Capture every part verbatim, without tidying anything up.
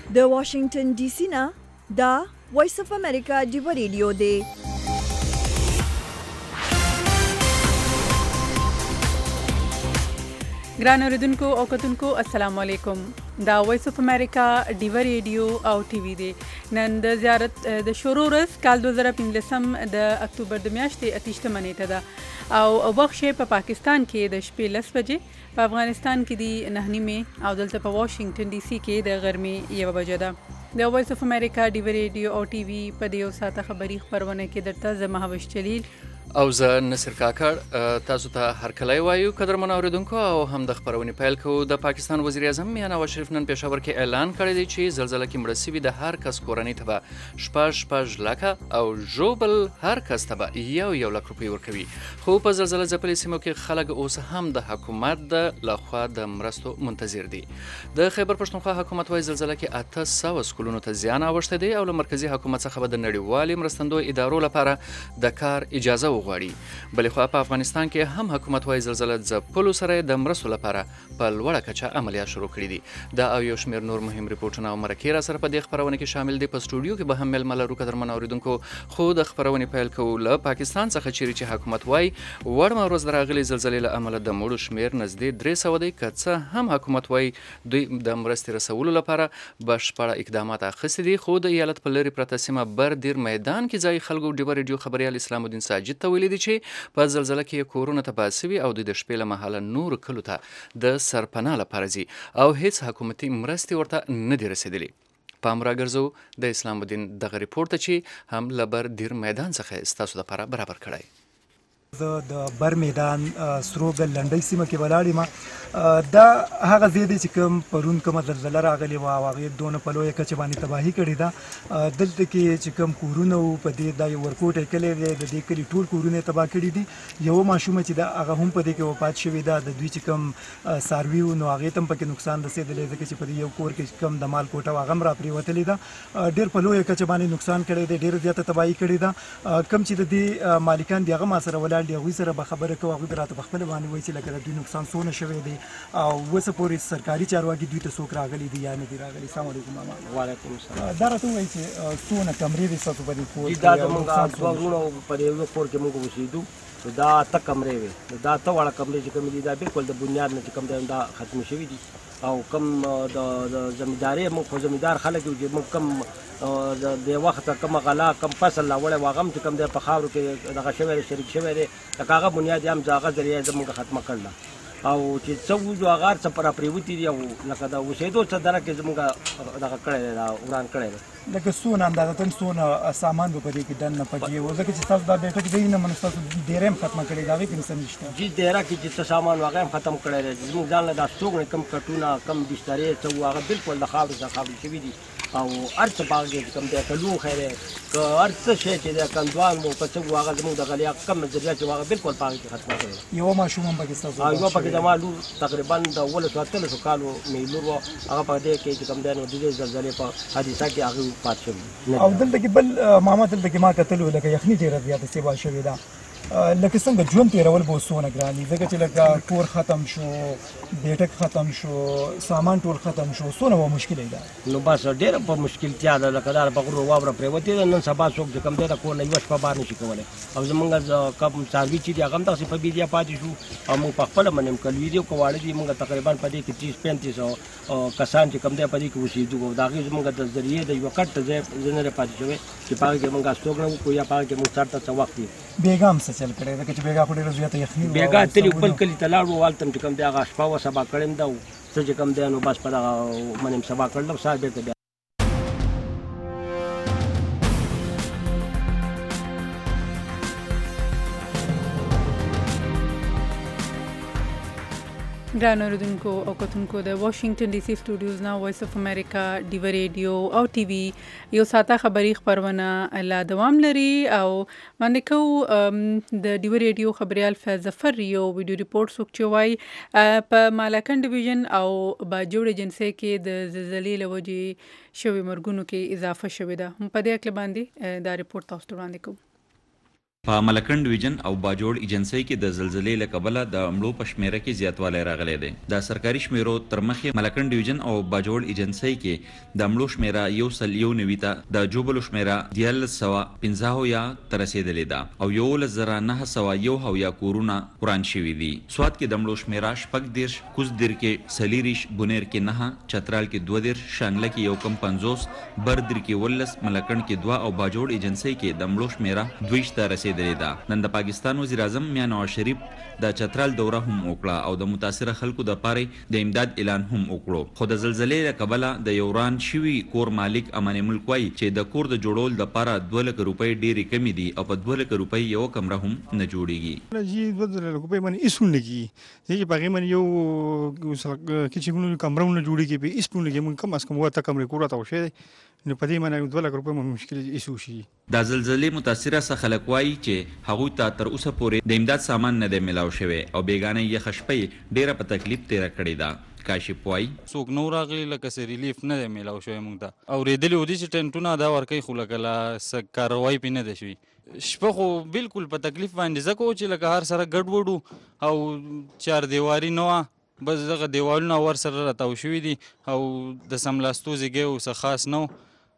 د واشنگټن ډي سي نه دا وایس اف امریکا ډیو ریډیو دی. ګران اوریدونکو او کتونکو السلام علیکم. دا وایس اف امریکا ډیو ریډیو او ټي وي دی. نن د زیارت د شروع ورځ کال دوه زره پنځلسم د اکتوبر د میاشتې اتهشتمه نیټه ده او وخت په پا پاکستان کې د شپې لس بجې، په افغانستان کې دی نه نیمې او دلته په واشنگټن ډي سي کې د غرمې یوه بجه ده. د وایس اف امریکا ډیو ریډیو او ټي وي په دې یو ساعته خبري خپرونه کې درته زه مهوش جلیل او زه نصر کاکړ تاسو ته هرکلی وایو. قدرمن اوریدونکو او هم د خپرونې پیل کوو. د پاکستان وزیر اعظم میاں نواز شریف نن پېښور کې اعلان کړی دی چې زلزله کې مړه سوي د هر کس کورنۍ ته به شپږ شپږ لکه او ژوبل هر کس ته به یو یو لک روپۍ ورکوي. خو په زلزله ځپلې سیمو کې خلک اوس هم د حکومت د لخوا د مرستو منتظر دي. د خیبر پښتونخوا حکومت وايي زلزله کې اته سوه سکولونو ته زیان اوښتی دی او له مرکزي حکومت څخه به د نړیوالې مرستندوی ادارو لپاره د کار اجازه وغواړي. بلې خوا په افغانستان کې هم حکومت وايي زلزله ځپلو سره د مرستو لپاره په لوړه کچه عملیات شروع کړي دي. دا او یو شمېر نور مهم ریپورټونه او مرکې را سره په دې خپرونه کې شامل دي. په سټوډیو کې به هم میلمه لرو. قدرمن اوریدونکو، خو د خپرونې پیل کوو له پاکستان څخه چیرې چې حکومت وايي وړمه ورځ د راغلې زلزلې له امله د مړو شمېر نږدې درې سوه دی. که څه هم حکومت وايي دوی د مرستې رسولو لپاره بشپړه اقدامات اخیستي دي، خو د ایالت په لرې پرته سیمه بردیر میدان کې ځایي خلکو ډیوه ریډیو خبریال اسلام الدین ساجد ته ویلي دي چې په زلزله کې کورونه تباه سوي او دوی د شپې له مهاله نورو کلو ته د سرپناه لپاره ځي او هیڅ حکومتي مرستې ورته نه دي رسېدلې. پام راګرځو د اسلام الدین دغه ریپورت ته چې هم له بردیر میدان څخه ستاسو لپاره برابر کړی. زه د بر میدان سروګل لنډۍ سیمه کې ولاړ یم. دا هغه ځای دی چې کوم پرون کومه زلزله راغلې وه او هغې دونه په لویه کچه باندې تباهي کړې ده. دلته کې چې کوم کورونه وو په دې دا یو ورکوټی کلی دی، د دې کلي ټول کورونه یې تباه کړي دي. یوه ماشومه چې ده هغه هم په دې کې وفات شوې ده. د دوی چې کوم څاروي وو نو هغې ته هم پکې نقصان رسېدلی، ځکه چې په دې یو کور کې کوم د مال کوټه وه هغه هم راپرېوتلې ده. ډېر په لویه کچه باندې نقصان کړی دی، ډېره زیاته تباهي کړې ده. کوم چې د دې مالکان دي هغه ما سره ولاړ دي، هغوی سره به خبره کوو. هغوی به راته په خپله باندې وایي چې لکه د دوی نقصان څونه شوی دی او اوسه پورې سرکاري چارواکي دوی ته څوک راغلي دي یا نه دي راغلي. السلام علیکم ماما. وعلیکم السلام. دا راته ووایي چې څونه کمرې دي ستاسو په دې کور کې؟ دا زموږ دوه وروڼه په دې یوه کور کې موږ اوسېدو. دا اته کمرې وې. دا اته واړه کمرې چې کومې دي دا بالکل د بنیاد نه چې کوم دی دا ختمې شوي دي. او کوم د زمیندارۍ موږ خو زمیندار خلک یو چې موږ کوم د دې وخته کوم غلا کوم فصل راوړی و هغه هم چې کوم دی په خاورو کې دغه شوی دی، شریک شوی دی. لکه هغه بنیاد یې هم د هغه ذریعه زموږ ختمه کړله. او چې څه وځو هغه هر څه پره پرېوتي دي او لکه د اوسېدو څه دره کې زموږ دغه کړی دی، دا وران کړی دی. لکه څونه اندازتاً څونه سامان به په دې کې دننه پټې وو؟ ځکه چې ستاسو دا بیټک دی نه منو ستاسو ډېری هم ختمه کړې ده، هغې کې څه نشته؟ جي ډېره کې چې څه سامان و هغه هم ختم کړی دی. زموږ ځان له دا ستوګنې کم کټونه کم بسترې څه وو هغه بالکل د خاورو څخه خاورې شوي دي. او هر څه په هغه کې کوم دی که لوښی دی که هر څه شی چې دی کندوان مو که څه وو هغه زموږ د غلیا کم نظریه چې وو هغه بالکل په هغه کې ختمه کړې ده. یوه ماشوم هم پکې ستاسو؟ یوه پکې زما لور تقریبا د اوولسو اتلسو کالو مې لور وه، هغه په دې کې چې کوم دی نو د دې زلزلې په حادثه کې هغه وفات شوي. او دلته کې بل ماما دلته کې ما کتلو لکه یخني ډېره زیاته سیوا شوې ده. لکه څنګه ژوند تېرول به اوس څونه ګران دي؟ ځکه چې لکه کور ختم شو، بیټک ختم شو، سامان ټول ختم شو، څونه به مشکل ده؟ نو بس ډېره په مشکلتیا ده. لکه دا په غرو واوره پرېوتې ده، نن سبا څوک چې کوم دی د کور نه یوه شپه بار نه شي کولی. او زمونږ کوم څاروي چې دي هغه هم داسې په بیدیا پاتې شو. او موږ په خپله باندې هم کلوي دي او که واړه دي موږ تقریبا په دې کې تیس پینتیس کسان چې کوم دی په دې کې اوسېدو. او د هغې زموږ د ذریعې د یوه کټ ته ځای زه نه دی پاتې شوی چې په هغې کې موږ استوګنه وکړو یا په هغه کې موږ سر ته څه وخت وي. بیګا هم څه چل کړی؟ ځکه چې بیګا خو ډېره زیاته یخني وه. بیګا تلي بل کلي ته لاړو، هلته هم چې کوم دی هغه شپه وه سبا کړې ده او څه چې کوم دی نو بس په دغه باندې سبا کړل او سهار بېرته بیا ګران اوریدونکو او کتونکو د واشنگټن ډي سي سټوډیوز نه وایس اف امریکا ډیو ریډیو او ټي وي یو ساعته خبري خبرونه لا دوام لري او باندې کو د ډیو ریډیو خبريال فیض ظفر یو ویډیو ریپورت سوچوي په مالاکن ډیویژن او باجوړ ایجنسی کې د زلزلې لوجې شوی مرګونو کې اضافه شوې ده. په دې اړه باندې دا ریپورت تاسو ته وړاندې کوم. په ملکنډ ډویژن او باجوړ ایجنسۍ کې د زلزلې له کبله د مړو په شمیره کې زیاتوالی راغلی دی. د سرکاري شمیرو تر مخې ملکنډ ډویژن او باجوړ ایجنسۍ کې د مړو شمیره یو سل یو نوي ته، د جوبلو شمیره دیارلس سوه پنځه هویا ته رسېدلې ده او یولس زره نهه سوه یو هویا کورونه وران شوي دي. سوات کې د مړو شمیره شپږ دېرش، کوزدېر کې څلېرویشت، بونیر کې نهه، چترال کې دوه دېرش، شانګله کې یو کم پنځوس، بردر کې ولس، ملکنډ کې دوه او باجوړ ایجنسۍ کې د مړو شمیره دویشت ته رسېدلې ده. نن د پاکستان وزیر اعظم میا نواز شریف د چترال دوره هم وکړه او د متاثره خلکو د پاره د امداد اعلان هم وکړو. خو د زلزلې له کبله د یو وران شوي کور مالک امان ملک وایي چې د کور د جوړول دپاره دوه لکه روپۍ ډېرې کمې دي او په دوه لکه روپۍ یوه کمره هم نه جوړېږي. جی دوه زره روپۍ باندې هېڅ هم نه کېږي، ځکه په هغې باندې یو کچې کمره هم نه جوړېږي، په هېڅ هم نه کېږي. موږ کم از کم اووه اته کمرې کور راته وشوی دی، نو په دې باندې دوه لکه روپۍ مشکل هېڅ وشي. د زلزلې متاثره څخه خلک وایي چې هغوی ته تر اوسه پورې د امداد سامان نه دی میلاو شوی او بیګانه یخه شپه یې ډېره په تکلیف تېره کړې ده. کاشف وایي څوک نو راغلی لکه څه ریلیف نه دی میلاو شوی موږ ته. اورېدلي و دي چې ټینټونه دا ورکوي خو لکه لا څه کاروایي پرې نه ده شوي. شپه خو بالکل په تکلیف باندې ځکه و چې لکه هر سره ګډوډ و او چار دیواري نه وه، بس دغه دیوالونه ور سره راتاو شوي دي او د سملاستو ځای و څه خاص نه و،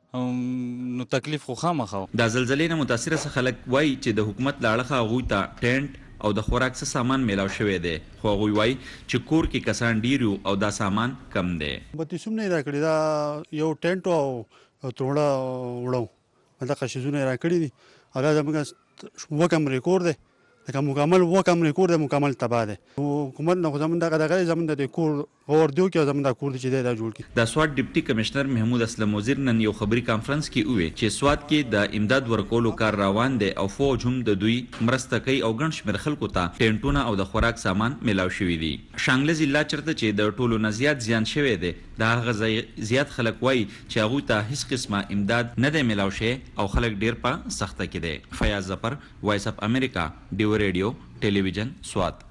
نو تکلیف خو خامخا و. د زلزلې نه متاثره څخه خلک وایي چې د حکومت له اړخه هغوی ته ټینټ او د خوراک څه سامان میلاو شوی دی، خو هغوی وایي چې کور کې کسان ډېر یو او دا سامان کم دی. بتیسوم نه یې راکړي، دا یو ټینټ او تروړه وړو دغه شیزونه یې راکړي دي او دا زموږ اووه کمرې کور دی، لکه مکمل اووه کمرې کور دی، مکمل تباه دی. حکومت نه خو زموږ دغه دغه دی، زموږ د کور غور دی او زموږ دا کور دی چې دی دا جوړ کړي. د سوات ډیپټي کمشنر محمود اسلم وزیر نن یو خبري کانفرنس کې وویل چې سوات کې د امداد ورکولو کار روان دی او فوج هم د دوی مرسته کوي او ګڼ شمېر خلکو ته ټینټونه او د خوراک سامان میلاو شوي دي. شانګله ضلع چېرته چې د ټولو نه زیات زیان شوی دی، د هغه ځای زیات خلک وایي چې هغوی ته هېڅ قسمه امداد نه دی میلاو شوی او خلک ډېر په سخته کې دی. فیاض ظفر، وایس اف امریکا، ډیو ریډیو، ټلویزیون سوات.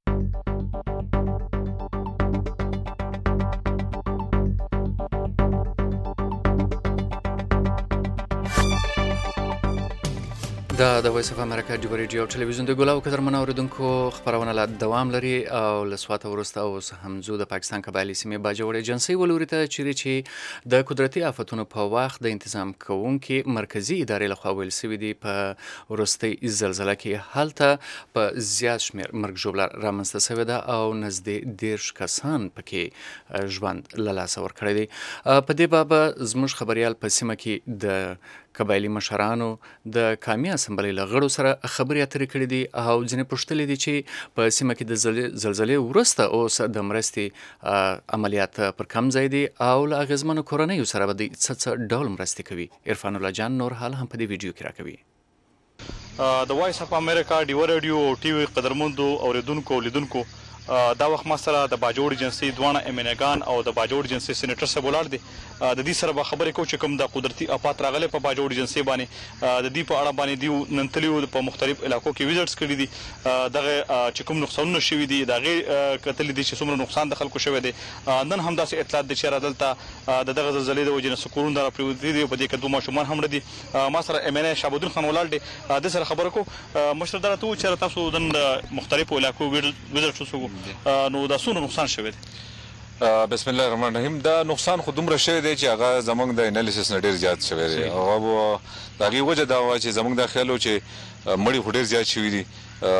دا د وایس اف امریکا ډیو ریډیو ټلویزیون د ګولاو قدرمنو اوریدونکو خبرونه لا دوام لري او له سوات وروسته اوس همزو د پاکستان قبایلي سیمې باجوړ ایجنسۍ ولوري ته چیرې چې د قدرتي آفتونو په وخت د انتظام کوونکې مرکزي ادارې لخوا ویل سوي دي په وروستۍ زلزله کې هلته په زیات شمېر مرګ ژوبله رامنځته سوې ده او نږدې دېرش کسان پکې ژوند له لاسه ورکړی دی. په دې بابه زموږ خبریال په سیمه کې د قبایلي مشرانو د قامي اسمبلۍ له غړو سره خبرې اترې کړې دي او ځینې پوښتلي دي چې په سیمه کې د زلزلې وروسته اوس د مرستې عملیات پر کم ځای دي او له اغېزمنو کورنیو سره به دوی څه څه ډول مرستې کوي. عرفان الله جان نور حال هم په دې ویډیو کې راکوي. د وایس اف امریکا ډیو ریډیو او ټي وي قدرمندو اوریدونکو او لیدونکو، دا وخت ما سره د باجوړ ایجنسۍ دواړه ایم ان اګان او د باجوړ ایجنسۍ سینیټر صاحب ولاړ دي. د دې سره به خبرې کوو چې کوم د قدرتي آفات راغلی په باجوړ ایجنسۍ باندې، د دې په اړه باندې دوی نن تللي په مختلف علاقو کې ویزټس کړي دي، دغه چې کوم نقصانونه شوي دي د هغې کتلي دي چې څومره نقصان د خلکو شوی دی. نن همداسې اطلاعات دي چې دلته د دغه زلزلې د وجې نه څه کورونه راپرېوتلي دي، په دې کې دوه ماشومان هم دي. ما سره ایم ان ای شهابالدین خان ولاړ دی، د سره خبرې کوو. مشر دا راته ووایي چې تاسو نن د مختلفو علاقو ویزټ وشو، نو دا څومره نقصان شوی دی؟ بسم الله الرحمن الرحیم. دا نقصان خو دومره شوی دی چې هغه زموږ د انالیسس نه ډېر زیات شوی دی. هغه د هغې وجه دا وه چې زموږ دا خیال و چې مړي خو ډېر زیات شوي دي،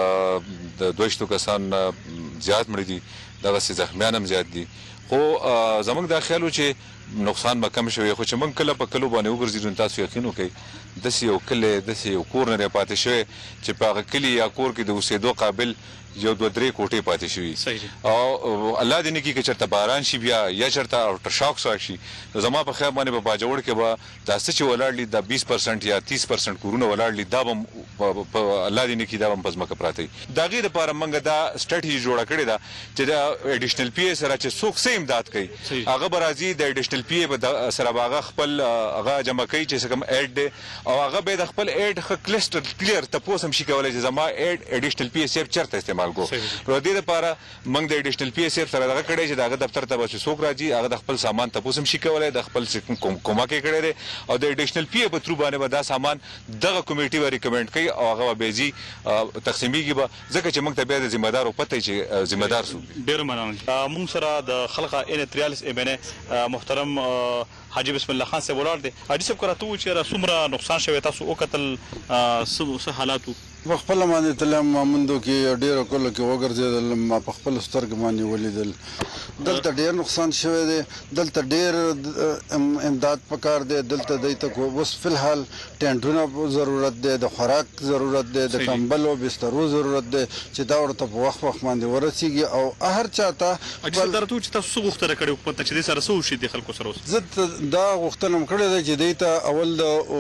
د دویشتو کسان زیات مړي دي، دغسې زخمیان هم زیات دي. خو زموږ دا خیال و چې نقصان به کم شوی، خو چې موږ کله په کلو باندې وګرځېدو نو تاسو یقین وکړئ داسې یو کلی داسې یو کور نه دی پاتې شوی چې په هغه کلي یا کور کې د اوسېدو قابل یو دوه درې کوټې پاتې شوي. او الله دې نه کړي که چېرته باران شي بیا یا چېرته الټر شاک راشي، نو زما په خیال باندې په باجوړ کې به دا څه چې ولاړ دي دا بیس پرسنټ یا تیس پرسنټ کورونه ولاړ دي، دا به په الله دې نه کړي دا به هم په ځمکه پراته وي. د هغې دپاره موږ دا سټرټجي جوړه کړې ده چې د اډیشنل پی ای سره چې څوک څه امداد کوي هغه به راځي، د اډیشنل پی ای به سره به هغه خپل هغه جمع کوي چې څه کوم ایډ دی او هغه به د خپل ایډ ښه کلسټر کلیر تپوس هم شي کولی چې زما ایډ اډیشنل پی ای صاحب چېرته استعمال استعمال کو نو دې لپاره موږ د اډیشنل پی ایس اف سره دغه کړی چې دغه دفتر ته به څوک راځي هغه د خپل سامان تاسو هم شي کولای د خپل کومه کې کړی دی او د اډیشنل پی په ترو باندې به دا سامان دغه کمیټي به ریکمند کوي او هغه به زی تقسیمیږي به ځکه چې موږ ته بیا د ذمہ دار او پته چې ذمہ دار سو ډیر مننه موږ سره د خلقه ان تریالیس ایمنه محترم حاجی بسم الله خان صاحب ولر دي حاجی صاحب کراتو چې را سمره نقصان شوی تاسو او قتل څه حالاتو په خپل باندې تلم مامندو کې ډېر کله کې وګرځیدل ما په خپل سترګ باندې ولیدل دلته ډېر نقصان شوی دی دلته ډېر امداد پکار دی دلته دایته کو اوس فلحال ټینټونو ضرورت دی د خوراک ضرورت دی د کمبل او بسترو ضرورت دی چې دا ورته په وخت وخت باندې ورسیږي او هر چاته چې درته چې تاسو غوښتنه کړې په چې سره سو شي د خلکو سره زه دا غوښتنه کړې ده چې دایته اول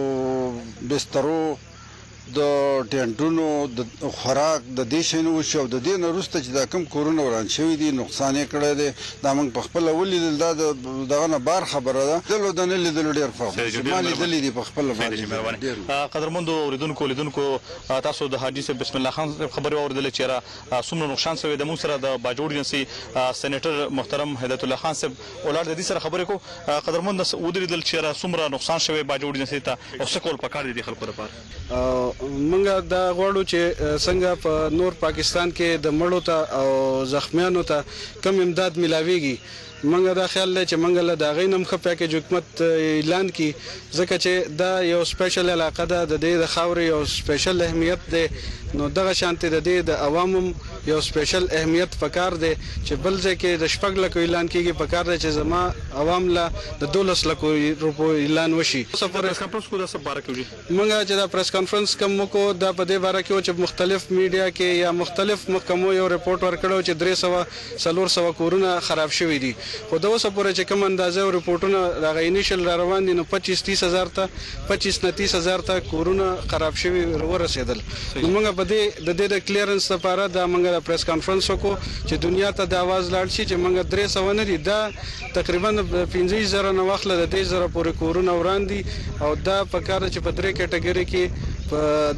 د بسترو د ټینټونو د خوراک د دې شنو شو د دې نه وروسته چې دا کم کورونه وران شوی دي نقصان یې کړی دی دا موږ په خپل ولیدل دا دغه نه بار خبره ده دلو د نه لیدل ډېر فرق ما لیدلې دي په خپل باندې قدرمنو اوریدونکو لیدونکو تاسو د حاجی صاحب بسم الله خان خبري اوریدل چې را څومره نقصان شوی د موږ سره د باجوړ جنسي سېنیټر محترم هدایت الله خان صاحب ولر د دې سره خبرې کو قدرمن ودریدل چې را څومره نقصان شوی باجوړ جنسي ته او څه کول پکار دي خلکو لپاره منګه دا غواړو چې څنګه په نور پاکستان کې د مړو ته او زخمیانو ته کم امداد ملاويږي منګه دا خیال لري چې منګه له دا غینم خپیا کې حکومت اعلان کی ځکه چې دا یو سپیشل علاقه ده د دې د خاوري یو سپیشل اهمیت ده نو دغه شانتي د دې د عوامو یو سپیشل اهمیت پکار دی چې بل ځکه د شپږ لکو اعلان کیږي پکار دی چې زما عوام لا د دولس لکو روپو اعلان وشي سفر کانفرنس کو د سب بارک وږي منګه چې دا پریس کانفرنس کوم کو د په دې باره کې چې مختلف میډیا کې یا مختلف محکمو یو ریپورت ورکړو چې درې سوه څلور سوه کورونه خراب شوي دي خو دا اوسه پورې چې کوم اندازه او ریپورتونه راغی انیشل را روان دي نو پچیس تیس هزار ته پچیس نه تیس هزار ته کورونه خراب شوي ورسېدل نو موږ په دې د دې د کلیرنس لپاره دا موږ د پریس کانفرنس وکړو چې دنیا ته د आवाज لاړ شي چې موږ درې سوه نه دي دا تقریبا پنځه زره نه واخله د دې زره پورې کورونه وران دي او دا په کار چې په درې کټګوري کې په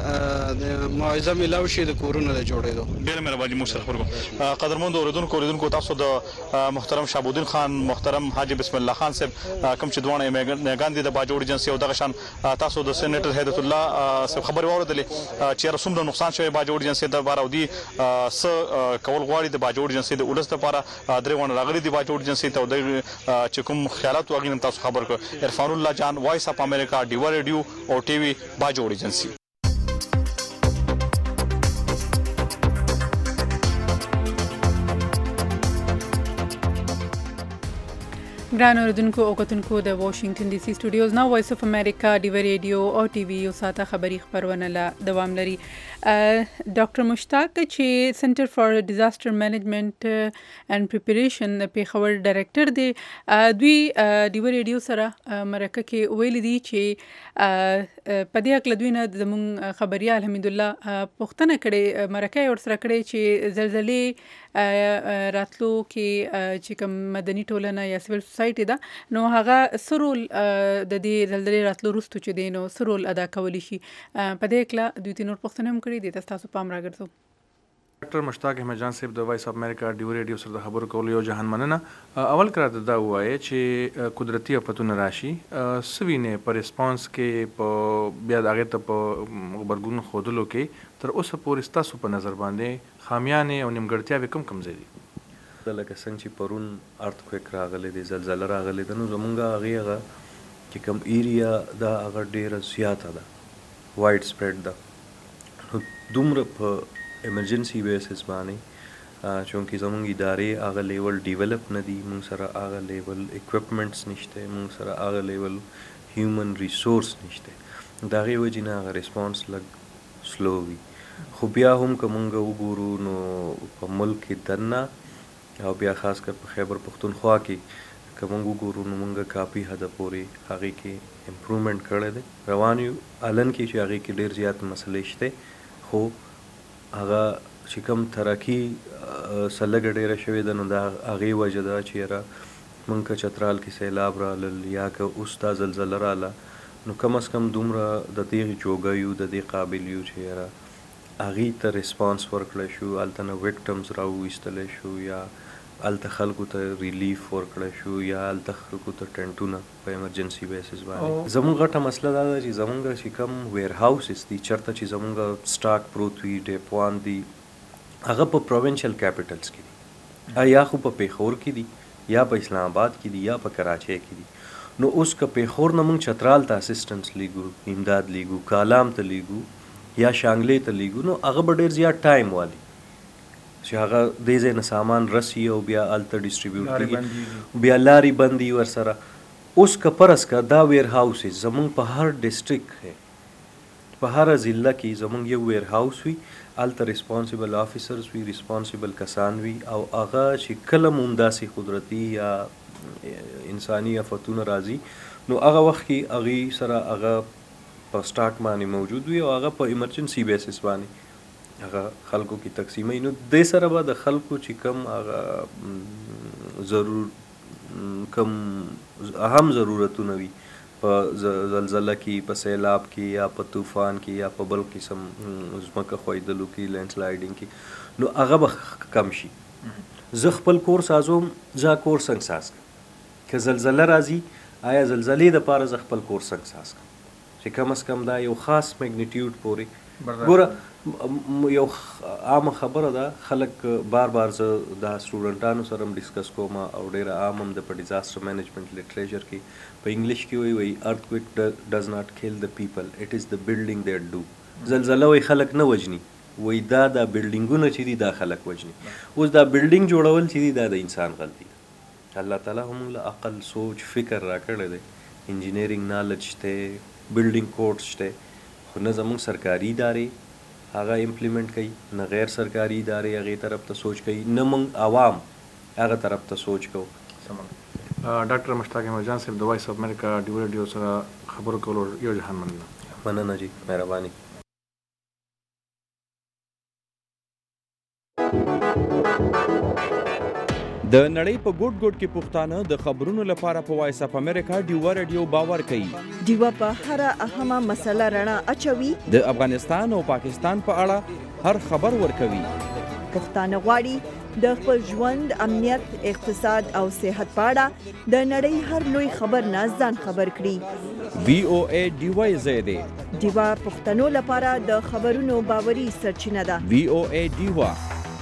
دیتا معاوضه ملاو شي د کورونو د جوړېدو ډېر مهرباني مو سره خبرو قدرمن اوریدونکو اوریدونکو تاسو د محترم شابودین خان محترم حاجی بسم الله خان صاحب کوم چې دوه میګان دي د باجوړ جنسي او دغه شان تاسو د سېنیټر هدایت الله صاحب خبر واوریدلې چې رسوم نقصان شوی باجوړ جنسي د بار او دي س کول غواړي د باجوړ جنسي د ولست لپاره درې ونه راغلي د باجوړ جنسي ته د چې کوم خیالات واغین تاسو خبر کړ عرفان الله جان وایس اف امریکا ډیوا ریډیو او ټي وي باجوړ جنسي ګران اوریدونکو او کتونکو د واشنگټن ډي سي سټوډیوز نو وایس اف امریکا ډیوا ریډیو او ټي وي یو ساته خبري خبرونه لا دوام لري ډاکټر مشتاق چې سنټر فار ډیزاستر منیجمنت اند پریپریشن په خبر ډایریکټر دی دوی ډیوا ریډیو سره مرکه کې ویل دي چې په دې اکل دوی نه زمون خبريال حمیدالله پښتنه کړي مرکه ور سره کړي چې زلزلې راتلو کې چې کوم مدني ټولنه یا سیویل سوسایټي ده نو هغه سرول د دې زلزلې راتلو وروسته چې دی نو سرول ادا کولی شي په دې اکله دوی ته نور پښتنه هم کړي دي تاسو پام راګرځو ډاکټر مشتاق احمد جان صاحب د وایس اف امریکا ډیو ریډیو سره د خبرو کولو یو جهان مننه اول کړه دا وایي چې قدرتي افتونه راشي سوینه پر ریسپانس کې په بیا دغه ته په خبرګون خودلو کې تر اوسه پورې تاسو په نظر باندې خامیانه او نیمګړتیا کم کم زیدي لکه څنګه چې پرون ارتکویک راغلی دی زلزلہ راغلی دی نو زمونږ هغه چې کوم ایریا دا هغه ډیره زیاته ده وایډ سپریډ ده نو دومره په ایمرجنسي بیسس باندې چونکې زمونږ ادارې هغه لیول ډیولپ نه دي موږ سره هغه لیول اکوپمنټس نشته موږ سره هغه لیول هیومن ریسورس نشته د هغې وجې نه هغه ریسپانس لږ سلو وي خو بیا هم که موږ وګورو نو په ملک کې دننه او بیا خاص کر په خیبر پختونخوا کې که موږ وګورو نو موږ کافي حده پورې هغې کې امپرومنټ کړی دی روان یو الن کې چې هغې کې ډېر زیات مسلې شته خو هغه چې کوم ترقي سلګه ډیره شوې ده نو دا هغې وجه ده چې یاره موږ که چترال کې سیلاب رالل یا که اوس دا زلزله راله نو کم از کم دومره د دې جوګه یو د دې قابل یو چې یاره هغې ته ریسپانس ورکړی شو، هلته نه ویکټمز راوویستلی شو یا هلته خلکو ته ریلیف ورکړی شو یا هلته خلکو ته ټینټونه په ایمرجنسي بیسس باندې. زموږ غټه مسله دا ده چې زموږ چې کوم ویر هاوسز دي چېرته چې زموږ سټاک پروت وي، ډیپوان دي، هغه په پروینشل کیپټلز کې دي، یا خو په پیښور کې دي یا په اسلام آباد کې دي یا په کراچۍ کې دي. نو اوس که پیښور نه موږ چترال ته اسسټنس لیږو، امداد لیږو، کالام ته لیږو یا شانګلې ته لیږو، نو هغه به ډېر زیات ټایم والي چې هغه دې ځای نه سامان رسي او بیا هلته ډسټریبیوټ کېږي، بیا لارې بندي ورسره. اوس که فرض که دا ویر هاوسز زموږ په هر ډسټرکټ په هره ضلع کې زموږ یو ویر هاوس وي، هلته ریسپانسیبل آفیسرز وي، ریسپانسیبل کسان وي، او هغه چې کله هم همداسې قدرتي یا انساني آفتونه راځي نو هغه وخت کې هغې سره هغه په سټاک باندې موجود وي او هغه په ایمرجنسي بیسس باندې هغه خلکو کې تقسیموي. نو دې سره به د خلکو چې کم هغه ضرور کم اهم ضرورتونه وي په زلزله کې، په سیلاب کې یا په طوفان کې یا په بل قسم ځمکه ښویدلو کې، لینډ سلایډینګ کې، نو هغه به کم شي. زه خپل کور سازوم، زه کور څنګه ساز کړم؟ که زلزله راځي آیا زلزلې دپاره زه خپل کور څنګه ساز کړم چې کم از کم دا یو خاص میګنیټیوډ پورې. ګوره یو عامه خبره ده، خلک بار بار زه دا سټوډنټانو سره هم ډسکس کوم او ډېره عام هم د په ډیزاسټر مینجمنټ لټریچر کې په انګلیش کې وایي وایي ارتکویک ډز ناٹ کیل د پیپل، اټ از د بلډینګ دیټ ډو. زلزله وایي خلک نه وجني، وایي دا دا بلډینګونه چې دي دا خلک وجني. اوس دا بلډینګ جوړول چې دي دا د انسان غلطي ده. الله تعالی هم له عقل، سوچ، فکر راکړی دی، انجینیرینګ نالج شته، بلډینګ کوډ شته، خو نه زموږ سرکاري ادارې هغه امپلیمنټ کوي، نه غیر سرکاري ادارې هغې طرف ته سوچ کوي، نه موږ عوام هغه طرف ته سوچ کوو. ډاکټر مشتاق احمد جان صاحب د وایس اف امریکا ډیو ریډیو سره خبرو کولو یو جهان مننه. مننه جی، مهرباني. د نړۍ په ګوټ ګوټ کې پښتانه د خبرونو لپاره په وایس اف امریکا ډیو ریډیو باور کوي. ډیو په هر اهمه مسله رڼا اچوي، د افغانستان او پاکستان په اړه هر خبر ورکوي. پښتانه غواړي د خپل ژوند، امنیت، اقتصاد او صحت په اړه د نړۍ هر لوی خبر نه ځان خبر کړي. وی او ای ډیو زیاده ډیو پښتنو لپاره د خبرونو باوري سرچینه ده. وی او ای ډیو.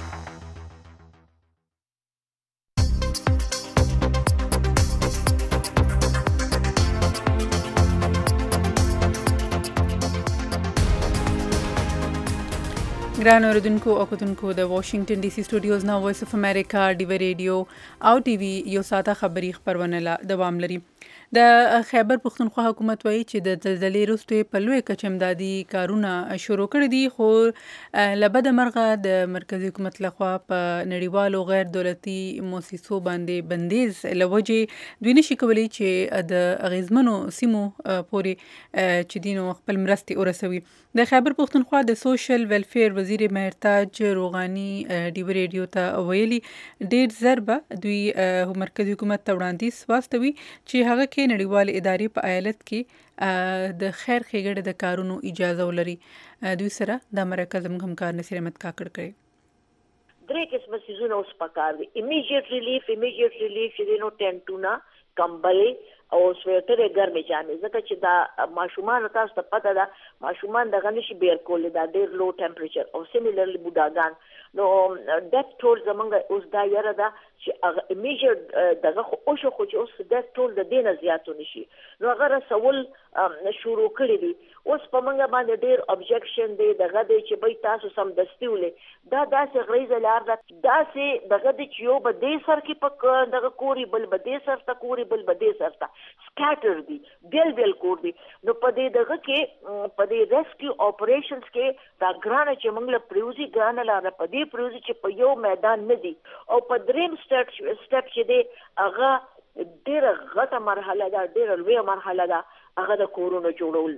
ګران اوریدونکو او کتونکو د واشنگټن ډي سي سټوډیوز نه وایس اف امریکا ډیو ریډیو او ټي وي یو ساته خبري خبرونه لا دوام لري. د خیبر پښتونخوا حکومت وایي چې د زلزلې وروسته په لوی کچه امدادي کارونه شروع کړي دي، خو لبد مرغه د مرکزی حکومت لخوا په نړیوالو غیر دولتي مؤسسو باندې بندیز لوجه دوی نشي کولی چې د اغیزمنو سیمو پورې چې دینو خپل مرستي ورسوي. د خیبر پښتونخوا د سوشل ویلفیر وزیر مهرتاج روغانی ډیو ریډیو ته ویلي ډېر ضربه دوی مرکزی حکومت ته وړاندیز واستوي چې هغه کې نړیوال ادارې په ایالت کې د خیر ښېګړې د کارونو اجازه ولري. دوی سره د مرکز همکار نصیر احمد کاکړ کړی. درې قسمه څیزونه اوس پکار دي. ایمیډیټ ریلیف ایمیډیټ ریلیف چې دی نو ټینټونه، کمبلې او سویټرې ګرمې جامې، ځکه چې دا ماشومان تاسو ته پته ده ماشومان دغه نشي بیر کولی، دا ډېر لو ټمپریچر او سیمیلرلی بوډاګان. نو ډیت ټول زمونږ اوس دا یره ده چې هغه ایمیډیټ دغه خو اوشو خو چې اوس ډیت ټول د دې نه زیاتو نشي، نو هغه رسول شروع کړي دي. اوس په موږ باندې ډېر ابجیکشن دی دغه دی چې بای تاسو سمدستي ولې دا داسې غریزه لار ده، داسې دغه دی چې یو به دې سر کې په دغه کوري، بل به دې سر ته کوري، بل به دې سر ته سکیټر دي، بیل بیل کور دي. نو په دې دغه کې په دې ریسکیو اپریشنز کې دا ګرانه چې موږ له پریوزي ګرانه لاره په دې پریوزي چې په یو میدان نه دي، او په دریم سټپ چې دی هغه ډېره غټه مرحله ده، ډېره لویه مرحله ده، هغه د کورونو جوړول دي.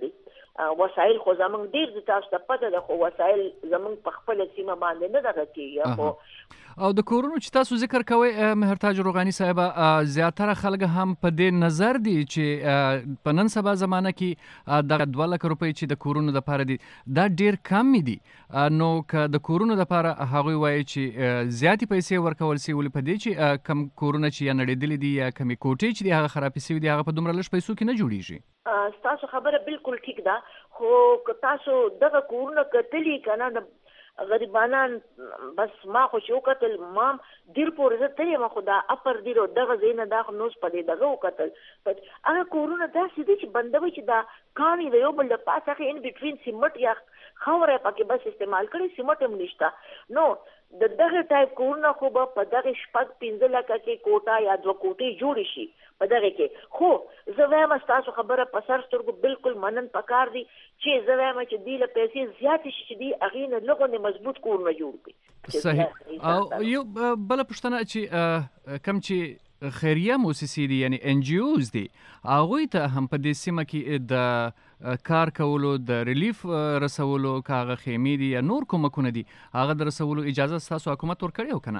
وسایل خو زمونږ ډیر د تاسو ته پته ده خو وسایل زمونږ په خپل سیمه باندې نه دغه کیږي خو او د کورونو چې تاسو ذکر کوئ مهرتاج روغاني صاحب زیاتره خلک هم په دې نظر دي چې په نن سبا زمانه کې دغه دوه لکه روپۍ چې د کورونو دپاره دي دا ډیر کم دي نو که د کورونو دپاره هغوی وایي چې زیاتې پیسې ورکول سي ولې په دې چې کم کورونه چې یا نړېدلي دي یا کمې کوټې چې دي هغه خرابې سوي دي هغه په دومره لږ پیسو کې نه جوړیږي ستاسو خبره بالکل ټیک ده خو که تاسو دغه کورونه کتلي که نه غریبانان بس ما خو چې وکتل ما ډېر پورې زه تللی یم خو دا اپر ډېر او دغه ځای نه دا خو نوز په دې دغه وکتل هغه کورونه داسې دي چې بندوي چې دا کاڼي د یو بل د پاسه هغې ان بټوین سیمټ یا خاوره یې پکې بس استعمال کړي سیمټ هم نشته نو د دغه ټایپ کورونه خو به په دغه شپږ پنځه لکه کې کوټه یا دوه کوټې جوړې شي په دغه کې خو زه وایم ستاسو خبره په سر سترګو بالکل منن پکار دي چې زه وایم چې دوی له پیسې زیاتې شي چې دوی هغې نه لږ مضبوط کورونه جوړ کړي صحیح او یو بله پوښتنه چې کم چې خیریه موسسې دي یعنی ان جی اوز دي هغوی ته هم په دې سیمه کې د کار کولو د ریلیف رسولو که هغه خیمې دي یا نور کومکونه دي هغه د رسولو اجازه ستاسو حکومت ورکړې او که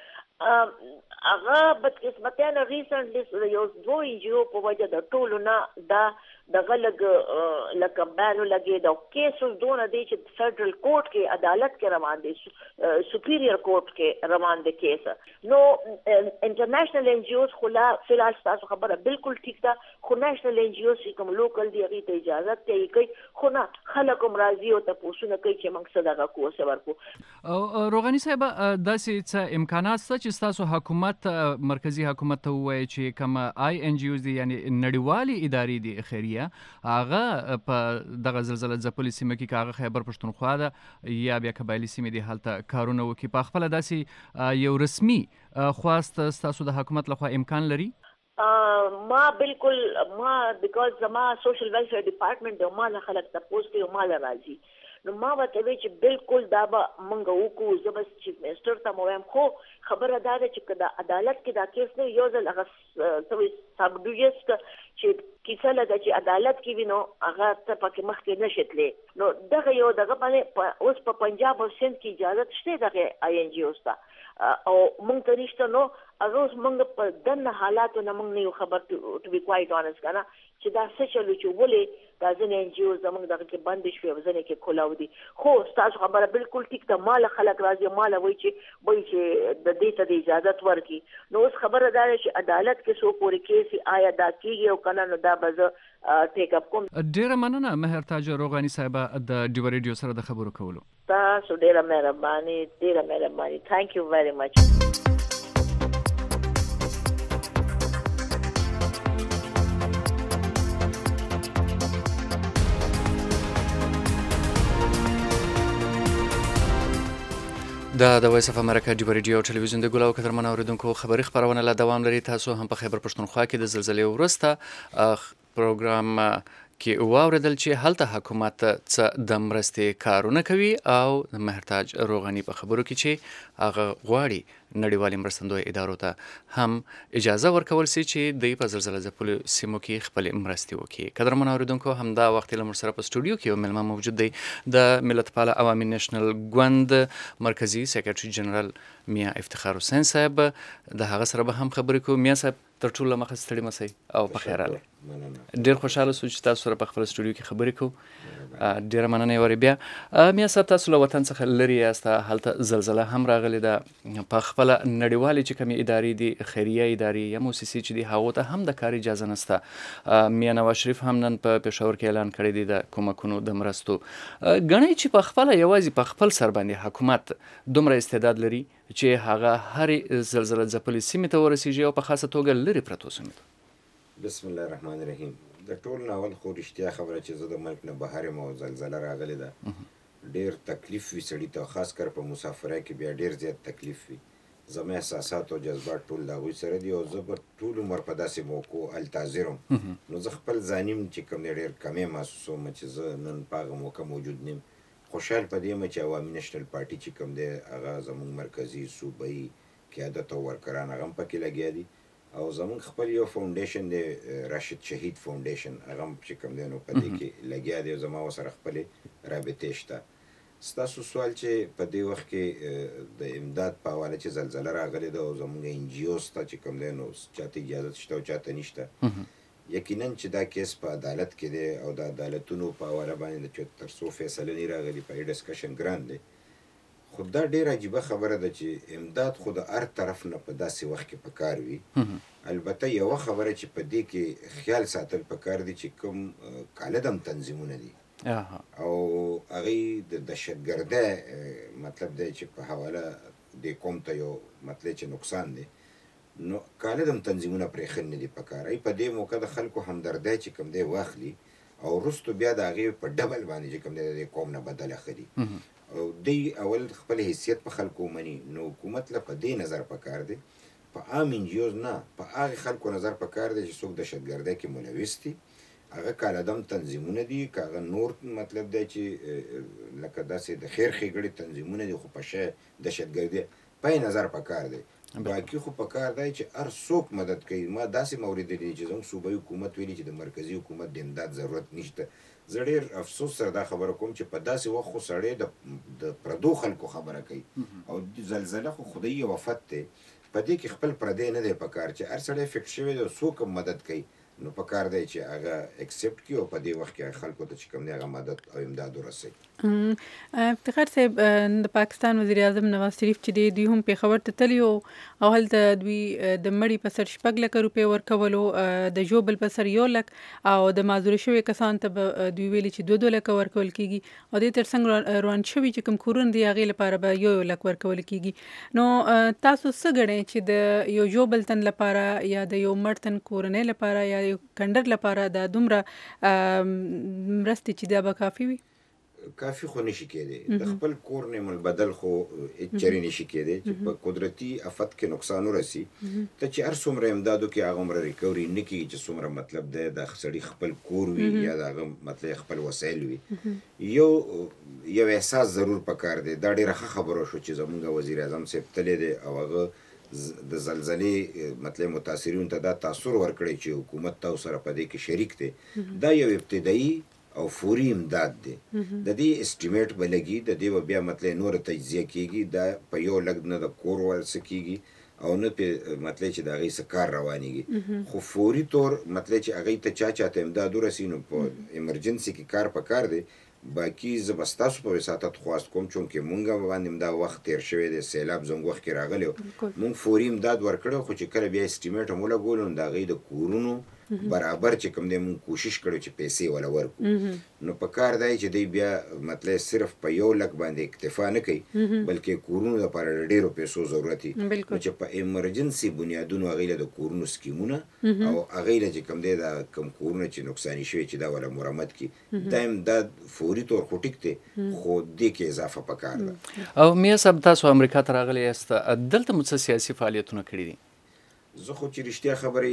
نه هغه بدقسمتیانه ریسنټلی یو دوه ان جی او په وجه د ټولو نه دا دغه لږ لکه بیانو لګېد او کیس اوس دونه دی چې فیډرل کورټ کې عدالت کې روان دی سپیریر کورټ کې روان دی کیس نو انټرنیشنل ان جی اوز خو لا فی الحال ستاسو خبره بالکل ټیک ده خو نیشنل ان جی اوز چې کوم لوکل دي هغې ته اجازت ته یې کوي خو نه خلک هم راځي او تپوسونه کوي چې موږ څه دغه کړو څه ورکړو او روغاني صاحب داسې څه امکانات شته چې ستاسو حکومت مرکزي حکومت ته ووایي چې کوم آی ان جی اوز دي یعنې نړیوالې ادارې دي خیریه هغه په دغه زلزله ځپلې سیمه کې که هغه خیبر پښتونخوا ده یا بیا قبایلي سیمې دي هلته کارونه وکړي په خپله داسې یو رسمي خواست ستاسو د حکومت لخوا امکان لري ما بالکل ما بیکاز زما سوشل ویلفیر ډپارټمنټ دی ما نه خلک تپوس کوي او ما له راځي نو ما ورته وایي چې بالکل دا به موږ وکړو زه به چیف منسټر ته مو وایم خو خبره دا ده چې که د عدالت کې دا کیس نه یو ځل هغه څه وایي سب ډوجس چې کیسه لږه چې عدالت کې وي نو هغه ته پکې مخکې نه شي تللی نو دغه یو دغه باندې اوس په پنجاب او سند کې اجازت شته دغه آی ان جی اوز ته او موږ ته نشته نو هغه اوس موږ په دننه حالاتو نه موږ نه یو خبر ټو بي کوایټ آنست که نه چې دا څه چلو چې ولې دا ځینې ان جی اوز زموږ دغه کې بندې شوې او ځینې کې کلاو دي خو ستاسو خبره بالکل ټیک ده ما له خلک راځي ما له وایي چې وایي چې د دې ته د اجازت ورکړي نو اوس خبره دا ده چې عدالت کې څو پورې کیس آیا دا کېږي او که نه نو دا به زه ټیک اپ کوم ډېره مننه مهرتاج روغاني صاحبه د ډیوه ریډیو سره د خبرو کولو تاسو ډېره مهرباني ډېره مهرباني تھینک یو ویری مچ دا د وایس اف امریکا ډیوه ریډیو او ټلویزیون د ګل او قدرمنو اوریدونکو خبري خبرونه لا دوام لري تاسو هم په خیبر پښتونخوا کې د زلزلې وروسته پروګرام کې واوریدل چې هلته حکومت څه د مرستې کارونه کوي او مهرتاج روغاني په خبرو کې چې هغه غواړي نړیوالې مرستندوی ادارو ته هم اجازه ورکول سي چې دوی په زلزله ځپلو سیمو کې خپلې مرستې وکړي قدرمنو اوریدونکو همدا وخت له موږ سره په سټوډیو کې یو مېلمه موجود دی د ملتپاله عوامي نیشنل ګوند مرکزي سیکرټري جنرال میا افتخار حسین صاحب د هغه سره به هم خبرې کوو میا صاحب تر ټولو مخه ستړي مسئ او په خیر راغلی ډېر خوشحاله سو چې تاسو سره په خپل سټوډیو کې خبرې کوو ډېره مننه یې ورې بیا میا صاحب تاسو له وطن څخه لرې یاست هلته زلزله هم راغلې ده په خپله نړیوالې چې کومې ادارې دي خیریه ادارې یا موسسې چې دي هغو ته هم د کار اجازه نشته میا نواز شریف هم نن په پېښور کې اعلان کړی دی د کومکونو د مرستو ګڼئ چې په خپله یوازې په خپل سر باندې حکومت دومره استعداد لري چې هغه هرې زلزله ځپلې سیمې ته ورسیږي او په خاصه توګه لرې پرتو سیمې ته بسم الله الرحمن الرحیم د ټول نه اول خو رښتیا خبره چې زه د ملک نه بهر یم او زلزله راغلې ده ډېر تکلیف وي سړي ته خاص کر په مسافرۍ کې بیا ډېر زیات تکلیف وي زما احساسات او جذبات ټول د هغوی سره دي او زه به ټول عمر په داسې موقعو التازر یم نو زه خپل ځانیم چې کوم دی ډېر کمې محسوسوم چې زه نن په هغه موقع موجود نیم خوشحال په دې یم چې عوامي نیشنل پارټي چې کوم دی هغه زموږ مرکزي صوبایي قیادت او ورکران هغه هم پکې لګیا دي او زمونږ خپل یو فاونډیشن دی راشد شهید فاونډیشن، هغه هم چې کوم دی نو په دې کې لګیا دی، زما ورسره خپلې رابطې شته. ستاسو سوال چې په دې وخت کې د امداد په حواله چې زلزله راغلې ده او زمونږ ان جی اوز ته چې کوم دی نو چاته اجازه شته او چاته نشته، یقینا چې دا کیس په عدالت کې دی او د عدالتونو په حواله باندې چې تر څو فیصله نه راغلي په ډسکشن ګران دی. خو دا ډېره عجیبه خبره ده چې امداد خو د هر طرف نه په داسې وخت کې پکار وي. البته یوه خبره چې په دې کې خیال ساتل پکار دي چې کوم کالدم تنظیمونه دي او هغې د دهشتګردۍ مطلب دی چې په حواله د قوم ته یو مطلب چې نقصان دی، نو کالدم تنظیمونه پرې ښه نه دي پکار. ای په دې موقع د خلکو همدردۍ چې کوم دی واخلي او وروستو بیا د هغې په ډبل باندې چې کوم دی د قوم نه بدل اخلي او دی اول خپل حیثیت په خلکو ومني. نو حکومت له په دې نظر پکار دی، په عام انجیوز نه، په هغې خلکو نظر پکار دی چې څوک دهشتګردۍ کې ملوث دي، هغه کالعدم تنظیمونه دي، که هغه نور مطلب دی چې لکه داسې د خیر ښېګړې تنظیمونه دي خو په شی دهشتګردي په نظر پکار دی. باقي خو پکار دی چې هر څوک مدد کوي. ما داسې موردې دي چې زموږ صوبایي حکومت ویلي چې د مرکزي حکومت د امداد ضرورت نشته. زه ډېر افسوس سره دا خبره کوم چې په داسې وخت خو سړی د پردو خلکو خبره کوي او زلزله خو خدای یو آفت دی، په دې کې خپل پردی نه دی پکار چې هر سړی فکر شوی دی او څوک هم مدد کوي، نو پکار دی چې هغه اکسپټ کړي او په دې وخت کې خلکو ته چې کوم دی هغه مدد او امداد ورسوي. افتخار صاحب، د پاکستان وزیر اعظم نواز شریف چې دی دوی هم پېښور ته تللي وو او هلته دوی د مړي په سر شپږ لکه روپۍ ورکولو، د ژوبل په سر یو لک او د معذوره شوي کسانو ته به دوی ویلي چې دوه دوه لکه ورکول کېږي او دې تر څنګ روان شوي چې کوم کورونه دي هغې لپاره به یو یو لک ورکول کېږي. نو تاسو څه ګڼئ چې د یو ژوبل تن لپاره یا د یو مړ تن کورنۍ لپاره یا یو کنډر لپاره دا دومره مرستې چې دا به کافي وي؟ کافي خو نشي کېدی. د خپل کور نعم البدل خو هېڅ چرې نشي کېدی چې په قدرتي افت کې نقصان ورسي ته چې هر څومره امداد وکړي هغه عمره ریکوري نه کېږي چې څومره مطلب دی د سړي خپل کور وي یا د هغه مطلب خپل وسایل وي. یو یو احساس ضرور پکار دی. دا ډېره ښه خبره شو چې زمونږ وزیر اعظم صاحب تللی دی او هغه د زلزلې مطلب متاثرینو ته دا تاثر ورکړی چې حکومت تاسو سره په دې کې شریک دی. دا یو ابتدایي او فوري امداد دی. د دې اسټیمیټ به لګي، د دې به بیا مطلب نور تجزیه کېږي، دا په یو لږ نه د کور ورڅ کېږي او نه پې مطلب چې د هغې څه کار روانېږي. خو فوري طور مطلب چې هغې ته چا چاته امداد ورسي نو په ایمرجنسي کې کار پکار دی. باقي زه به ستاسو په وساطت خواست کوم چونکې مونږ باندې دا وخت تېر شوی دی، سیلاب زموږ وخت کې راغلی و، مونږ فوري امداد ورکړی خو چې کله بیا اسټیمیټ هم ولګولو نو د هغې د کورونو برابر چې کوم دی مونږ کوشش کړو چې پیسې وله ورکړو. نو په کار دی چې دی بیا مطلب صرف په یو لک باندې اکتفا نه کوي بلکې کورونو لپاره د ډېرو پیسو ضرورت وي، نو چې په ایمرجنسي بنیادونو هغې له د کورونو سکیمونه او هغې له چې کوم دی دا کوم کورونه چې نقصاني شوي چې دا وله مرمت کړي دا امداد فوري طور خو ټیک دی خو دې کې اضافه پکار ده. او میا صاحب تاسو امریکا ته راغلی یاست، دلته مو څه سیاسي فعالیتونه کړي دي؟ زه خو چې رښتیا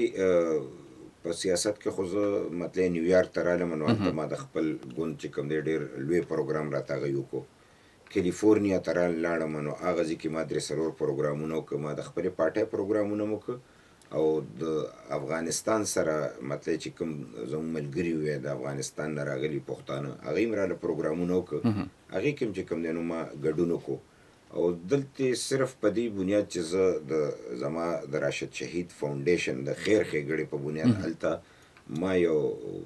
خبرې په سیاست کې خو زه مطلب نیویارک ته رالم نو هلته ما د خپل ګوند چې کوم دی ډېر لوی پروګرام راته هغه وکړو. کیلیفورنیا ته رالاړم نو هغه ځای کې ما درې څلور پروګرامونه وکړه. ما د خپلې پارټۍ پروګرامونه مو وکړه او د افغانستان سره مطلب چې کوم زموږ ملګري وی د افغانستان نه راغلي پښتانه هغې هم راله پروګرامونه وکړه. هغې کې هم چې کوم دی نو ما ګډون وکړو او دلته صرف په دې بنیاد چې زه د زما د راشد شهید فاونډیشن د خیر ښېګړې په بنیاد هلته ما یو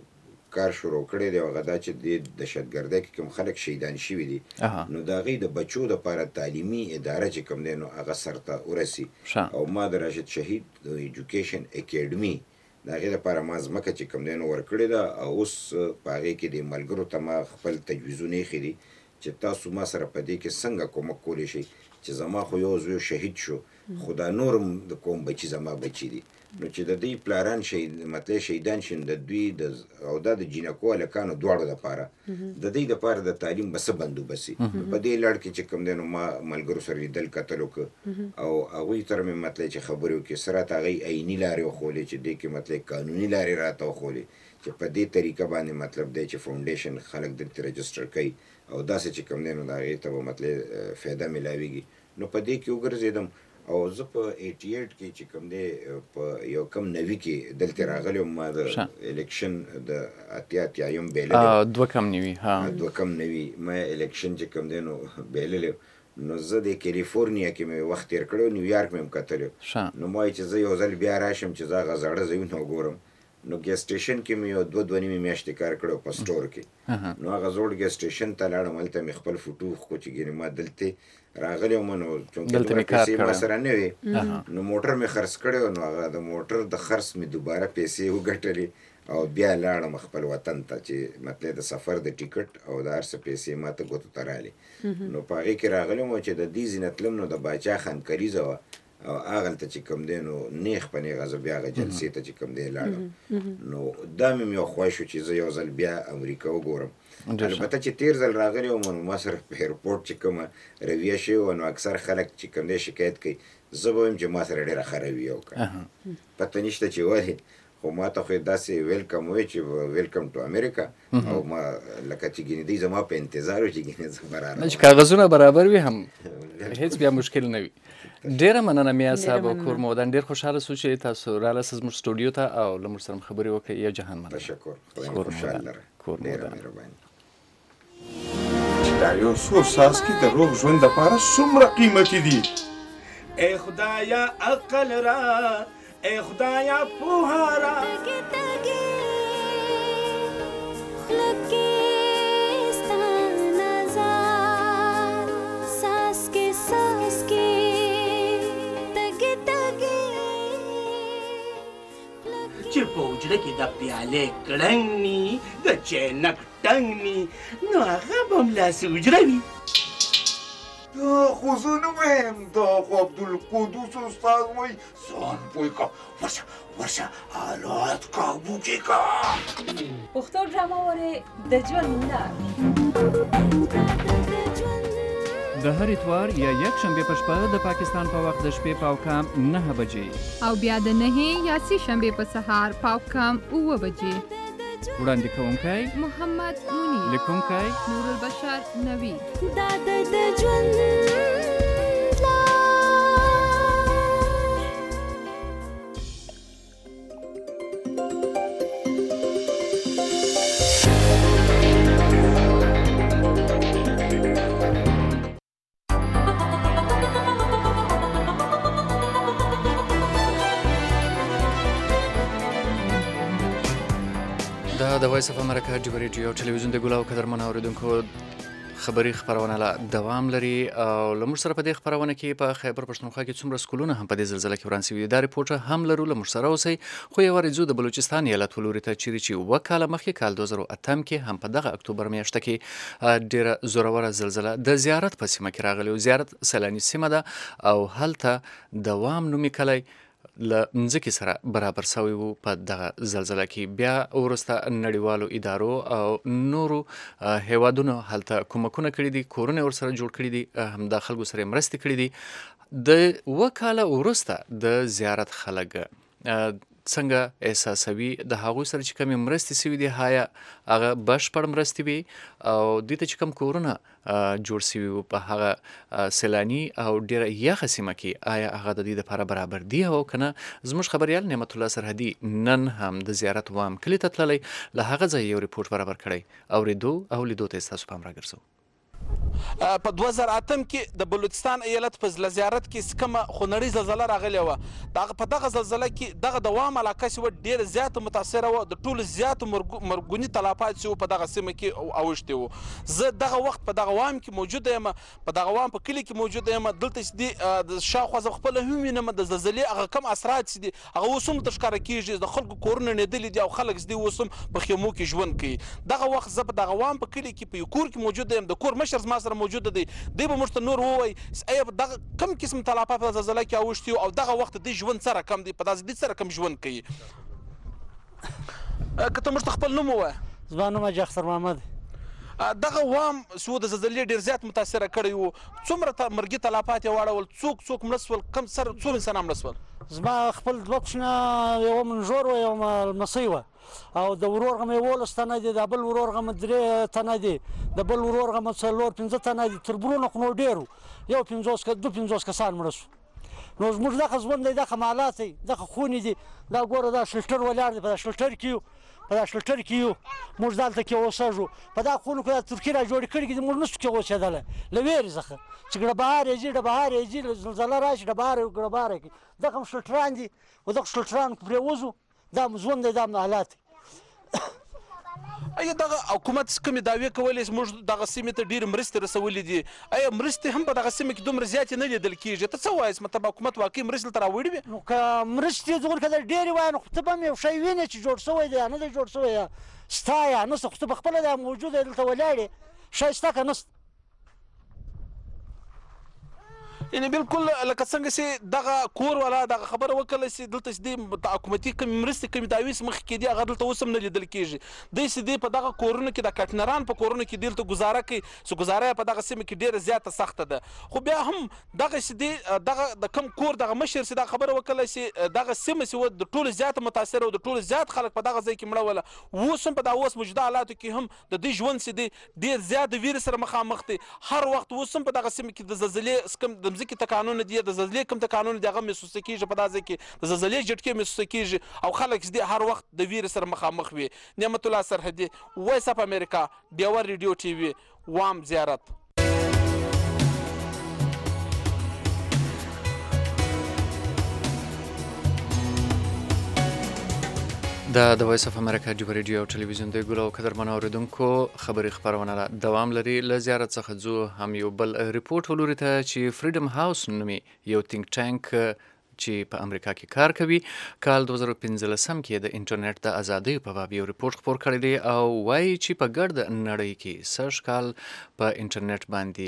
کار شروع کړی دی او هغه دا چې د دهشتګردۍ کې کوم خلک شهیدان شوي دي نو د هغې د بچو دپاره تعلیمي اداره چې کوم دی نو هغه سرته ورسي او ما د راشد شهید د ایجوکیشن اکیډمي د هغې دپاره ما ځمکه چې کوم دی نو ورکړې ده او اوس په هغې کې د ملګرو ته ما خپل تجویزونه ایښي دي چې تاسو ما سره په دې کې څنګه کومک کولی شئ چې زما خو یو زوی شهید شو خو دا نور هم د کوم بچي زما بچي دي نو چې د دوی پلاران شهید مطلب شهیدان شي د دوی د او دا د جینکو هلکانو دواړو دپاره د دوی دپاره د تعلیم به څه بندوبست وي. په دې لړ کې چې کوم دی نو ما ملګرو سره لیدل کتل وکړه او هغوی سره مې مطلب چې خبرې وکړې څه راته هغوی عیني لارې وښولې چې دې کې مطلب قانوني لارې راته وښولې چې په دې طریقه باندې مطلب دی چې فاونډیشن خلک دلته رجسټر کوي او داسې چې کوم دی نو د هغې ته به مطلب فایده میلاویږي. نو په دې کې وګرځېدم او زه په اټي ایټ کې چې کوم دی په یو کم نوي کې دلته راغلی وم ما د الیکشن د اتیا اتیایم بیللی دوه کم نوي ها دوه کم نوي ما الیکشن چې کوم دی نو بیللی نو زه د کیلیفورنیا کې مې وخت تېر کړی نیویارک مې هم کتلی نو ما وایي چې زه یو ځل بیا راشم چې زه هغه زاړه ځایونه وګورم نو ګیس سټیشن کې مې یو دوه دوه نیمې میاشتې کار کړی په سټور کې نو هغه زوړ ګیس سټیشن ته لاړم هلته مې خپل فوټو خو چې ګینې ما دلته راغلی وم نو چونکې دومره پیسې ما سره نه وې نو موټر مې خرڅ کړی و نو هغه د موټر د خرڅ مې دوباره پیسې وګټلې او بیا لاړم خپل وطن ته چې مطلب د سفر د ټیکټ او د هر څه پیسې ما ته ګوتو ته رالې نو په هغې کې راغلی وم چې د دې ځینه تلم نو د باچا خانکریزه وه او هغلته چې کوم دی نو نیغ په نیغه زه بیا هغه جلسې ته چې کوم دی لاړم نو دا مې یو خوښ و چې زه یو ځل بیا امریکا وګورم البته چې تیر ځل راغلی وم نو ما سره په ایرپورټ چې کومه رویه شوې وه نو اکثر خلک چې کوم دی شکایت کوي زه به وایم چې ما سره ډېره ښه رویه وکړه پته نشته چې ولې خو ما ته خو یې داسې ویلکم وی چې ویلکم ټو امریکا او ما لکه چې ګینې دی زما په انتظار و چې ګینې زه به راروان چې کاغذونه برابر وي هم هېڅ بیا مشکل نه وي ډیره مننه میا صاحب او کور مودن ډیر خوشاله سو چې تاسو رالاست زموږ سټوډیو ته او له موږ سره خبرې وکړې یو جهان مننه تشکر خوشاله لره کور مودن دا یو څو څاڅکي د روغ ژوند دپاره څومره قیمتي دي ای خدایا عقل را ای خدایا پوهه را چې په اوجره کې د پیالې کړنګ ني د چینک ټنګ ني نو هغه به هملاسې اوجره وي دا خو زه نه وایم دا خو عبدالقدوس استاد وایي ځان پوه که ورشه ورشه حالات کابو کې که پښتو ډرامه وارې د ژوند لار د هر اتوار یا یک شنبه په شپه د پاکستان په وخت د شپې پاوکام نه بجې او بیا د نهه یا سه شنبه په سهار پاوکام اوه بجې وړاندې کوونکی محمد منیر لیکونکی نور البشر نوی دا د ژوند د وایس اف امریکا ډیو ریډیو ټلویزیون د ګلاو قدرمن اوریدونکو خبري خبرونه لا دوام لري او لمر سره په دې خبرونه کې په خیبر پښتونخوا کې څومره سکولونه هم په دې زلزلې کې وران شوي دا ریپورت هم لرو لمر سره اوسي خو یو ورځو د بلوچستان ایالت ولوري ته چیرې چې وکاله مخکې کال دوه زره اته کې هم په دغه اکتوبر میاشت کې ډیره زوروره زلزلہ د زیارت په سیمه کې راغلی او زیارت سیلاني سیمه ده او هلته دوام نومي کلی له مځکې سره برابر شوی وو په دغه زلزلہ کې بیا وروسته نړیوالو ادارو او نورو هیوادونو هلته کومکونه کړي دي کورونه ورسره جوړ کړي دي همدا خلکو سره مرستې کړي دي د وکاله وروسته د زیارت خلک څنګه احساسوي د هغوی سره چې کومې مرستې سوي دي هایا هغه بشپړ مرستې وي او دې ته چې کوم کورونه جوړ سوي وو په هغه سیلاني او ډېره یخه سیمه کې آیا هغه د دې دپاره برابر دي او که نه زموږ خبریال نعمت الله سرحدي نن هم د زیارت وام کلي ته تللی له هغه ځایه یو ریپورټ برابر کړی اورېدو او لیدو ته یې ستاسو پام راګرځو په دوه زره اتم کې د بلوچستان ایالت په زله زیارت کې کومه خونړۍ زلزله راغلې وه دغه په دغه زلزله کې دغه دوام علاقه چې وه ډېره زیاته متاثره وه د ټولو زیاتو مرګوني تلفات چې وو په دغه سیمه کې اوښتي وو زه دغه وخت په دغه وام کې موجوده یم په دغه وام په کلي کې موجوده یم دلته چې دي شاوخوا زه خپله هم وینم د زلزلې هغه کم اثرات چې دي هغه اوس هم ورته ښکاره کېږي د خلکو کورونه نېدلي دي او خلک چې دي اوس هم په خیمو کې ژوند کوي دغه وخت زه په دغه وام په کلي کې په یو کور کې موجوده یم د کور مشر زما سره موجوده دی دی به موږ ته نور ووایي ایا په دغه کم قسم تلفات په زلزله کې اوښتي او دغه وخت د ژوند سره کم دی په داسې دې سره کم ژوند کوي که ته موږ ته خپل نوم ووایه زما نوم حاجي اختر محمد دغه وام سو د زلزلې ډېر زیات متاثره کړی وو څومره مرګي تلفات یې واړول څوک څوک مړه سول کم سر څو انسانان مړه سول زما خپل دوه کوچنه یوه منژور وه یوه لمسۍ وه او د ورور غمه یولس تنه دي د بل ورور غمه درې تنه دي د بل ورور غمه څلور پنځه تنه دي تر برونه خو نو ډېر یو پنځوس دوه پنځوس کسان مړه سو نو زموږ دغه ژوند دی دغه مالات دی دغه خونې دي دا ګوره دا شلټر ولاړ دی په دا شلټر کې یو په دا شلټر کې یو موږ دلته کې اوسېږو په دا خونو کې دا ترکي را جوړې کړي دي موږ نشو کې اوسېدلی له ویرې څخه چې ګړبهار یې ځي ډبهار یې ځي زلزله راشي ډبهار یې ګړبهار یې کوي دغه هم شلټران دي و دغه شلټرانو کې پرېوځو دا ژوند دی دا حالات دی ایا دغه حکومت کومې دعوې کولې موږ دغه سیمې ته ډېرې مرستې رسولې دي ایا مرستې هم په دغه سیمه کې دومره زیاتې نه لیدل کېږي ته څه وایې مطلب حکومت واقعي مرستې دلته راوړي وي نو که مرستې دغه که ډېرې وایې نو ته به هم یو شی وینې چې جوړ شوی دی یا نه دی جوړ شوی یا ستا یا نسته خو ته پخپله دا موجود دی دلته ولاړ یې شی شته که نسته یعنی بالکل لکه څنګه چې دغه کور والا دغه خبره وکړله چې دلته چې دی حکومتي کومې مرستې کومې دعوې چې مخکې دي هغه دلته اوس هم نه لیدل کېږي دی چې دی په دغه کورونو کې د کټنران په کورونو کې دلته ګزاره کوي چې ګزاره یې په دغه سیمه کې ډېره زیاته سخته ده خو بیا هم دغه چې دی دغه د کم کور دغه مشر چې دا خبره وکړله چې دغه سیمه چې و د ټولو زیاته متاثره او د ټولو زیات خلک په دغه ځای کې مړوله اوس هم په دا اوس موجوده حالاتو کې هم د دوی ژوند چې دی ډېر زیات د ویرې سره مخامخ دی هر وخت اوس هم په دغه سیمه کې د زلزلې کوم د ځمکې تکانونه دي د زلزلې کوم تکانونه دي هغه محسوسه کېږي په دا ځای کې د زلزلې جټکې محسوسه کېږي او خلک دې هر وخت د ویرې سره مخامخ وي نعمت الله سرحدي وایس اف امریکا ډیور ریډیو ټي وي وام زیارت دا د وایس اف امریکا ډیو ریډیو او ټلویزیون د ګلو قدرمنو اوریدونکو خبري خبرونه دوام لري ل زیارت څخه ځو هم یو بل ریپورت ولوري ته چې فریډم هاوس نومي یو تینک ټانک چې په امریکا کې کار کوي کال دوه زره پنځلسم کې د انټرنیټ د ازادۍ په باب یو ریپورت خپور کړی دی او وایي چې په ګرد نړۍ کې سږ کال په انټرنیټ باندې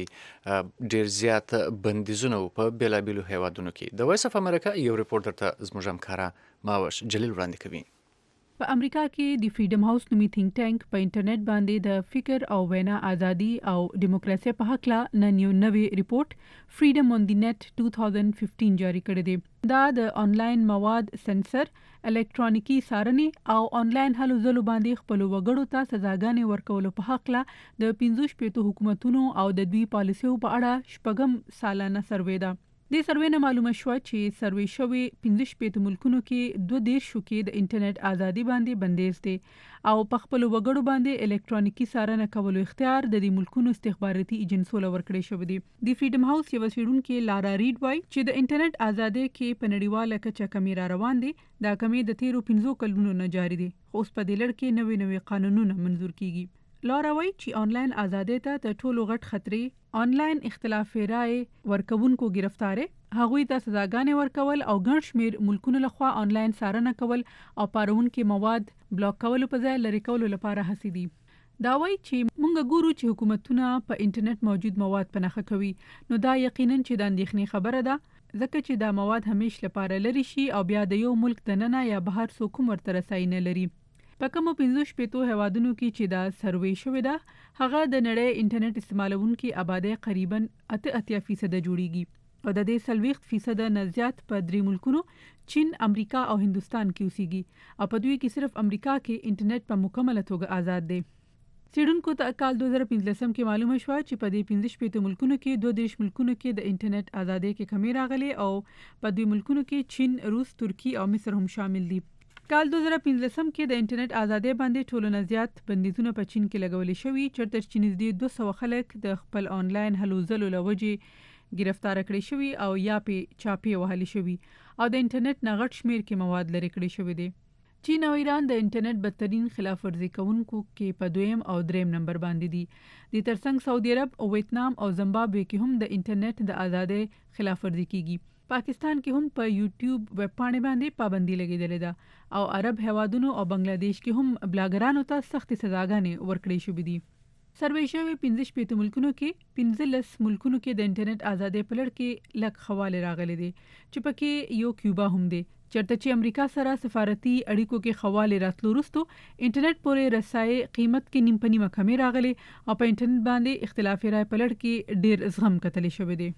ډېر زیات بندیزونه په بیلابیلو هیوادونو کې د وایس اف امریکا یو ریپورت درته زموږ همکاره ماوش جلیل وړاندې کوي په امریکا کې د فریډم هاوس نومي تینک ټانک په انټرنیټ باندې د فکر او وینا ازادي او دیموکراسي په حق لا نن یو نوی ریپورت فریډم اون دی نت دوه هزار پنځه جاری کړی دی دا د انلاین مواد سنسر الکترونیکی څارنې او انلاین هلو ځلو باندې خپل وګړو ته سزاګانې ورکولو په حق لا د پنځه شپږ حکومتونو او د دوی پالیسیو په اړه شپږم سالانه سروې ده د سروې نه معلومه شوه چې سروې شوی پنځه شپږ ملکونو کې دوه دیرشو کې د انټرنیټ ازادي باندې بندیز دی او په خپل وګړو باندې الکترونیکی څارنه کولو اختیار د دې ملکونو استخباراتي ایجنسیو لورکړی شوی دی د فریډم هاوس یو څېړونکي لارا ریډ وایي چې د انټرنیټ ازادي کې په نړیواله کچه کمی را روان دي دا کمی د تیرو پنځو کلونو نه جاری دي خو اوس په دې لړ کې نوې نوې قانونونه منظور کیږي لارا وایي چې آنلاین ازادي ته د ټولو غټ خطرې آنلاین اختلاف رائے ورکوونکو گرفتارې هغوی ته سزاګانې ورکول او ګڼ شمېر ملکونو لخوا آنلاین څارنه کول او پارونکي مواد بلاک کولو په ځای لرې کولو لپاره هڅې دي دا وایي چې موږ ګورو چې حکومتونه په انټرنیټ موجود مواد په نښه کوي نو دا یقینا چې د اندېښنې خبره ده ځکه چې دا مواد همیش لپاره لري شي او بیا د یو ملک دننه یا بهر څوک ورته رسای نه لري په کومو پنځه شپږ هیوادونو کې چې دا سروې شوې ده هغه د نړۍ انټرنیټ استعمالونکو آبادی قریبا اته اتیا فیصد جوړیږي او د دې سلويخت فیصد نه زیات په درې ملکونو چین امریکا او هندستان کې اوسېږي او په دوی کې صرف امریکا کې انټرنیټ په مکمله توګه آزاد دی څېړونکو ته کال دوه زره پنځلسم کې معلومه شوه چې په دې پنځه شپږ ملکونو کې دوه دیرش ملکونو کې د انټرنیټ ازادي کې کمی راغلي او په دوی ملکونو کې چین روس ترکی او مصر هم شامل دي کال دوه زره پنځلسم کې د انټرنیټ ازادي باندې ټولو نه زیات بندیزونه په چین کې لګولې شوي چېرته چې نږدې دوه سوه خلک د خپل آنلاین هلو ځلو له وجې گرفتار کړي شوي او یا په چاپی وهلي شوي او د انټرنیټ نه غټ شمیر کې مواد لري کړي شوي دي چین او ایران د انټرنیټ بدترین خلاف ورزي کوونکو کې په دویم او دریم نمبر باندې دي د ترڅنګ سعودي عرب او ویتنام او زیمبابوې کې هم د انټرنیټ د ازادۍ خلاف ورزي کیږي پاکستان کې هم په یوټیوب ویب پاڼې باندې پابندي لګیدلې ده او عرب هیوادونو او بنگلاديش کې هم بلاګرانو ته سخت سزاګانې ورکړې شوې دي سروې شوی پنځه شپږ ملکونو کې پنځلس ملکونو کې د انټرنیټ ازادۍ په لړ کې لږ خواله راغلي دي چې پکې یو کیوبا هم دی چېرته چې امریکا سره سفارتي اړیکو کې خواله راتلو وروسته انټرنیټ پورې رسایي قیمت کې نیم په نیمه کمی راغلي او په انټرنیټ باندې اختلافي رائے په لړ کې ډېر زغم کتلی شوی دی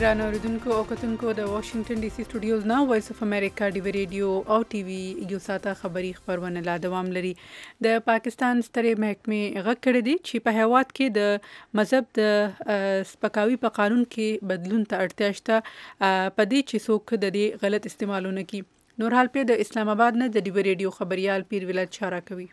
ګرانو اوریدونکو او کتونکو د واشنگټن ډي سي سټوډیوز نه وایس اف امریکا ډیوی ریډیو او ټي وي یو ساته خبری خبرونه لا دوام لري. د پاکستان سترې محکمې غږ کړی دی چې په هیواد کې د مذهب د سپکاوي په قانون کې بدلون ته اړتیا شته په دې چې څوک د دې غلط استعمالونه کوي. نور حال په د اسلام آباد نه د ډیوی ریډیو خبريال پیر ولایت اشاره کوي.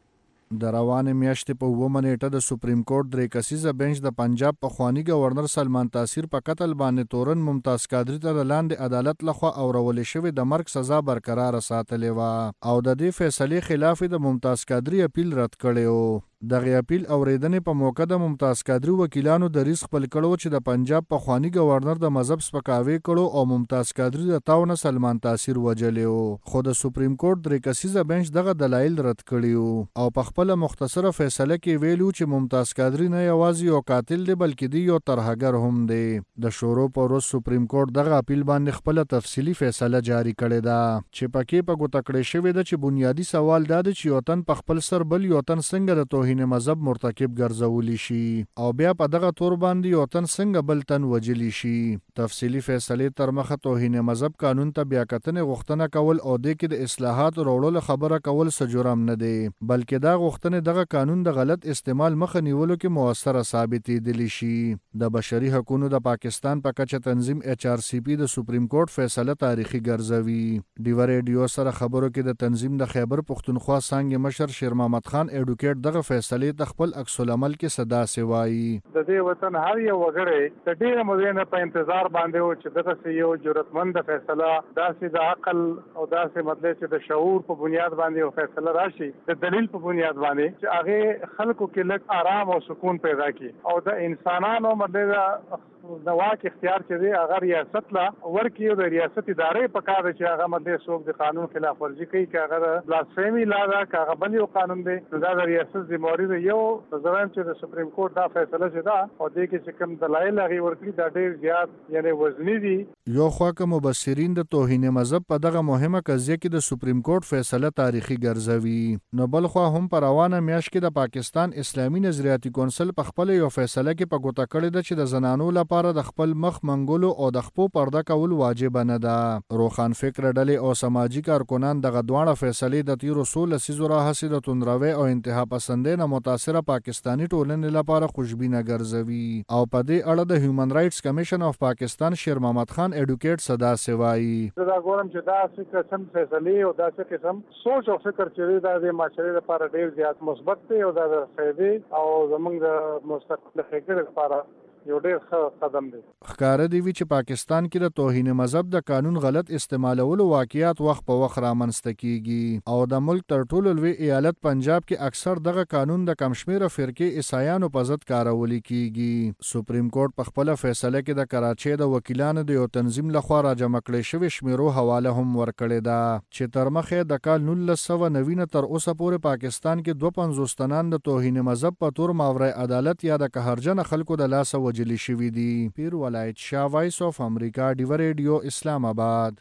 د روانې میاشتې په اوومه نیټه د سپریم کورټ درې کسیزه بنچ د پنجاب پخواني گورنر سلمان تاثیر په قتل باندې تورن ممتاز قادری ته د لاندې عدالت لخوا اورولې شوې د مرګ سزا برقرار ساتلې وه او د دې فیصلې خلاف د ممتاز قادری اپیل رد کړی و. دغه اپیل اوریدنې په موقع د ممتاز قادری وکیلانو د ریس خپل کړو چې د پنجاب پخواني گورنر د مذهب سپکاوي کړو او ممتاز قادری د تاونه سلمان تاثیر وجلې خو د سپریم کورټ درې کسیزه بنچ دغه دلایل رد کړي او په خپل مختصره فیصله کې ویلو چې ممتاز قادری نه یوازې یو قاتل دی بلکې دی یو ترهګر هم دی. د شورو پر ورځ سپریم کورټ دغه اپیل باندې خپل تفصیلی فیصله جاری کړې ده چې پکې په ګوته کړې شوې ده چې بنیادی سوال دا دی چې یو تن په خپل سر بل یو تن څنګه د توهین مذهب مرتکب ګرځولی شي او بیا په دغه تور باندې یو تن څنګه بل تن وجلی شي. تفصیلی فیصله تر مخه توهین مذهب قانون ته بیا کتنې غوښتنه کول او د کې د اصلاحات وروړو خبره کول څه جرم نه دی بلکې دا غوښتنې دغه قانون د غلط استعمال مخه نیولو کې موثره ثابتېدلی شي. د بشري حقوقو د پاکستان په کچه تنظیم ایچ آر سی پی د سپریم کورټ فیصله تاریخي ګرځوي. ډیوی ریډیو سره خبرو کې د تنظیم د خیبر پښتونخوا څنګه مشر شیر محمد خان ایډوکیټ دغه فیصله د خپل عکس العمل کې صدا سوایي. د دې وطن هر یو وګړی د ډیره مودې نه په انتظار باندې و چې دغه یو جرأتمند فیصله داسې د عقل او داسې مطلب چې د شعور په بنیاد باندې یو فیصله راشي د دلیل په بنیاد باندې چې هغه خلکو کې لږ آرام او سکون پیدا کړي او د انسانانو مطلب د واک اختیار چې دی هغه ریاست لا ورکی د ریاست ادارې په کار چې هغه مطلب څوک د قانون خلاف ورزي کوي چې هغه بلاسفیمی لا دا هغه بل یو قانون دی دا د ریاست ذمہواری دی. یو نظرم چې د سپریم کورټ دا فیصله شوه او د کې چې کوم دلایل هغه ورکړي دا ډیر زیات یعنی وزنی دي. یو خوا که مبصرین د توهین مذهب په دغه مهمه قضیه کې د سپریم کورټ فیصله تاریخي ګرځوي نو بل خوا هم پر روانه میاشت کې د پاکستان اسلامي نظریاتي کونسل په خپل یو فیصله کې په ګوته کړی ده چې د زنانو لپاره د خپل مخ منګولو او د خپو پرده کول واجب نه ده. روخان فکر ډلې او سماجی کارکنان دغه دواړه فیصلې د تیر اصول سیزو راهسي د توندروي او انتها پسندۍ نه متاثره پاکستانی ټولنې لپاره خوشبینه ګرځوي او په دې اړه د هیومن رائټس کمیشن اف پاکستان شیر محمد خان ایډوکیټ صدا سوایي. دا ګورم چې دا څه قسم فیصلې او دا څه قسم سوچ او فکر چې د معاشرې لپاره ډیر زیات مثبت دی او دا د فائدې او زموږ د مستقبل فکر لپاره یو ډیر ښه قدم دی. ښکاره دی چې پاکستان کې د توهین مذهب د قانون غلط استعمالولو واقعیات وخت په وخت رامنځته کیږي او د ملک تر ټولو لوی ایالت پنجاب کې اکثر دغه قانون د کمشمیره فرقې عیسایانو په ضد کارول کیږي. سپریم کورټ په خپل فیصله کې د کراچۍ د وکیلانو د یو تنظیم لخوا راجمع کړي شوی شمیرو حواله هم ورکړې ده چې تر مخه د کال نولس سوه نوي نه تر اوسه پورې پاکستان کې دوه پنځوس تنان د توهین مذهب په تور ماورای عدالت یا د قهرجن خلکو د لاس وجلی شوی دی. پیر ولایت شاه وایس اف امریکا ډیوی ریډیو اسلام آباد.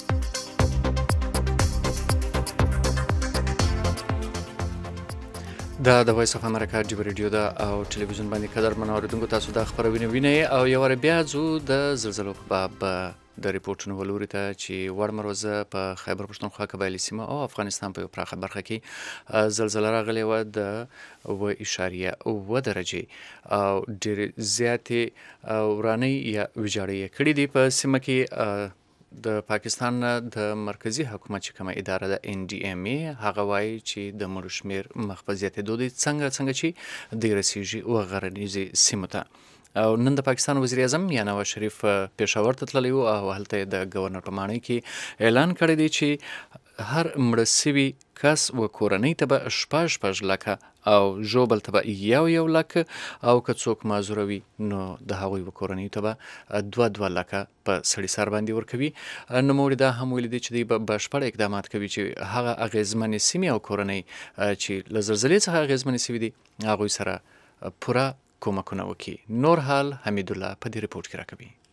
دا د وایس اف امریکا ډیوی ریډیو دا او ټلویزیون باندې قدر منوریدونکو تاسو د خبرونه وینئ او یو ور بیا ځو د زلزلو په باب د ریپورتونو ولوري ته چې وړ مروزه په خیبر پښتونخوا قبایلي سیمه او افغانستان په یو پراخه برخه کې زلزله راغلې وه د اوه اعشاریه اوه درجې او ډېرې زیاتې ورانۍ یا ویجاړۍ یې کړي دي په سیمه کې. د پاکستان د مرکزی حکومت چې کومه اداره د ان ډي ام ای هغه وایي چې د مړو شمیر مخ په زیاتېدو دی څنګه څنګه چې دی رسیږي و غرنیزې سیمو ته. او نن د پاکستان وزیر اعظم میاں نواز شریف پېښور ته تللی و او هلته د گورنر په ماڼۍ کې اعلان کړی دی چې هر مړه سوي کس و کورنۍ ته به شپږ شپږ لکه او ژوبل ته به یو یو لکه او که څوک معذوره وي نو د هغوی و کورنۍ ته به دوه دوه لکه په سړي سر باندې ورکوي. نوموړي دا هم ویلي دی چې دوی به بشپړ اقدامات کوي چې هغه اغېزمنې سیمې او کورنۍ چې له زلزلې څخه اغېزمنې سوي دي هغوی سره پوره کومکونه وکړي. نور حال حمید الله په دې ریپورت کې راکوي.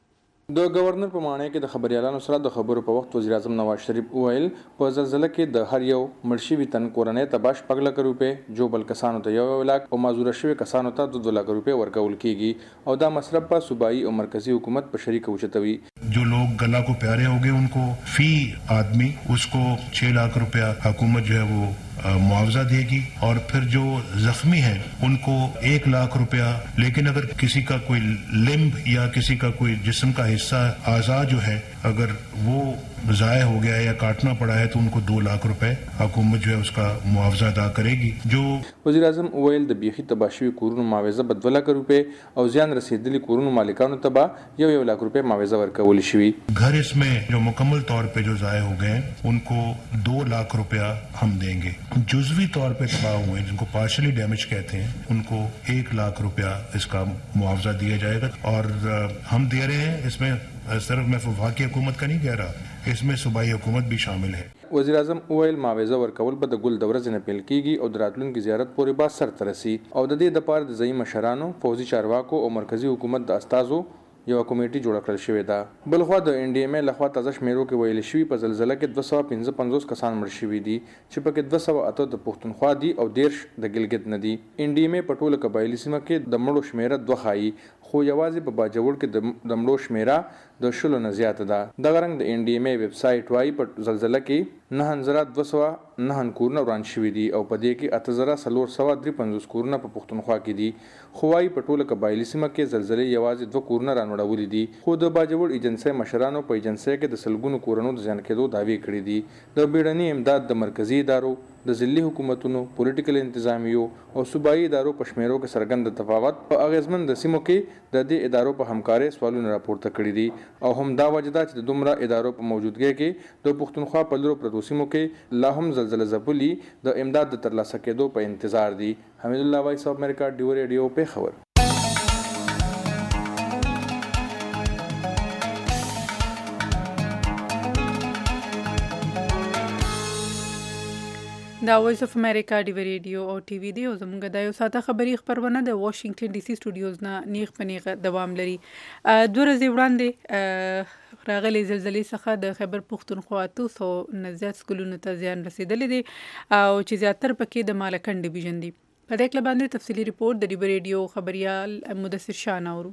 د گورنر په معنی کې د خبريالانو سره د خبرو په وخت وزیر اعظم نواز شریف وویل په زلزلہ کې د هر یو مرشي وی تن کورنۍ تباش پګل کړو په جو بل کسانو ته یو لاک او معذور شوی کسانو ته د دوه لاک روپے ورکول کیږي او دا مصرف په صوبایي او مرکزی حکومت په شریک اوچتوي. जो लोग गला को प्यारे हो गए उनको फी आदमी उसको छह लाख रुपया हुकूमत जो है वो मुआवजा देगी और फिर जो जख्मी हैं उनको एक लाख रुपया. लेकिन अगर किसी का कोई लिम्ब या किसी का कोई जिस्म का हिस्सा आज़ाद जो है अगर वो ज़ाय हो गया या काटना पड़ा है तो उनको दो लाख रुपए हुकूमत जो है उसका मुआवजा अदा करेगी. जो वज़ीर आज़म ओवैल د بیخي تباشوي کورونو معاوضه په دوه لک روپے او زیان رسیدلی کورونو مالکانو ته به یو یو لاک روپے معاوضه ورکول شوی. घर इसमें जो मुकम्मल तौर पे जो ज़ाय हो गए उनको दो लाख रुपया हम देंगे. जुज़वी तौर पे तबाह हुए जिनको पार्शली डैमेज कहते हैं उनको एक लाख रुपया इसका मुआवजा दिया जाएगा. और हम दे रहे हैं इसमें सिर्फ मैं वफाकी हुकूमत का नहीं कह रहा, इसमें सूबाई हुकूमत भी शामिल है. वزیر اعظم اویل معاوضه ورکول به د ګل د ورځې نه پیل کیږي او د راتلونکي زیارت پورې به سر ته رسي او د دې د پاره د ځایي مشرانو پوځي چارواکو او مرکزی حکومت د استازو یو کمیټي جوړ کړل شوې ده. بل خو د ان ډي ام ای لخوا تازه شمیرو کې ویل شوی په زلزلہ کې دوه سوه پنځه پنځوس کسان مړ شوي دي چې پکې دوه سوه اته د پښتونخوا دي او دیرش د ګلګت نه دي. ان ډي ام ای په ټوله قبایلي سیمه کې د مړو شمیره دوه ښایي خو یوازې په باجوړ کې د مړو شمیره د شلو نه زیاته ده. دغه رنګ د ان ډي ام ای ویب سایټ وايي په زلزلہ کې نه هزار دوه سوه نه کورونه وران شوي دي او په دې کې اته زره څلور سوه درې پنځوس کورونه په پښتونخوا کې دي. خو وايي په ټوله قبایلي سیمه کې زلزلې یوازې دوه کورونه رانوړولي دي. خو د باجوړ ایجنسۍ مشرانو په ایجنسۍ کې د سلګونو کورونو د زیان کېدو دعوی کړې دي. د بیړني امداد د مرکزی ادارو د ځلي حکومتونو پولیټیکل انتظامیو او صوبایي ادارو په شمیرو کې څرګند تفاوت په اغیزمن د سیمو کې د دې ادارو په همکارۍ سوالونه راپورته کړي دي او هم دا وجه ده چې د دومره ادارو په موجودګۍ کې د پښتونخوا په لرو پرتو سیمو کې لا هم زلزلہ ځپلي د امداد د ترلاسه کېدو په انتظار دي. حمید الله وایس اف امریکا ډیو ریډیو په خبر. دا وایس اف امریکا ډیو ریډیو او ټي وي دی او زموږ د یو ساده خبري خبرونه د واشنگټن ډي سي سټوډیوز نه نیغ پنیغه دوام لري. دوه ورځې وړاندې راغلي زلزلې څخه د خیبر پښتونخوا اته سوه نه زیات سکولونو ته زیان رسیدلی دی او چې زیاتره پکې د مالکن ډیویژن دي. په دې کله باندې تفصیلي ریپورت د ډیو ریډیو خبريال مدثر شاه اورو.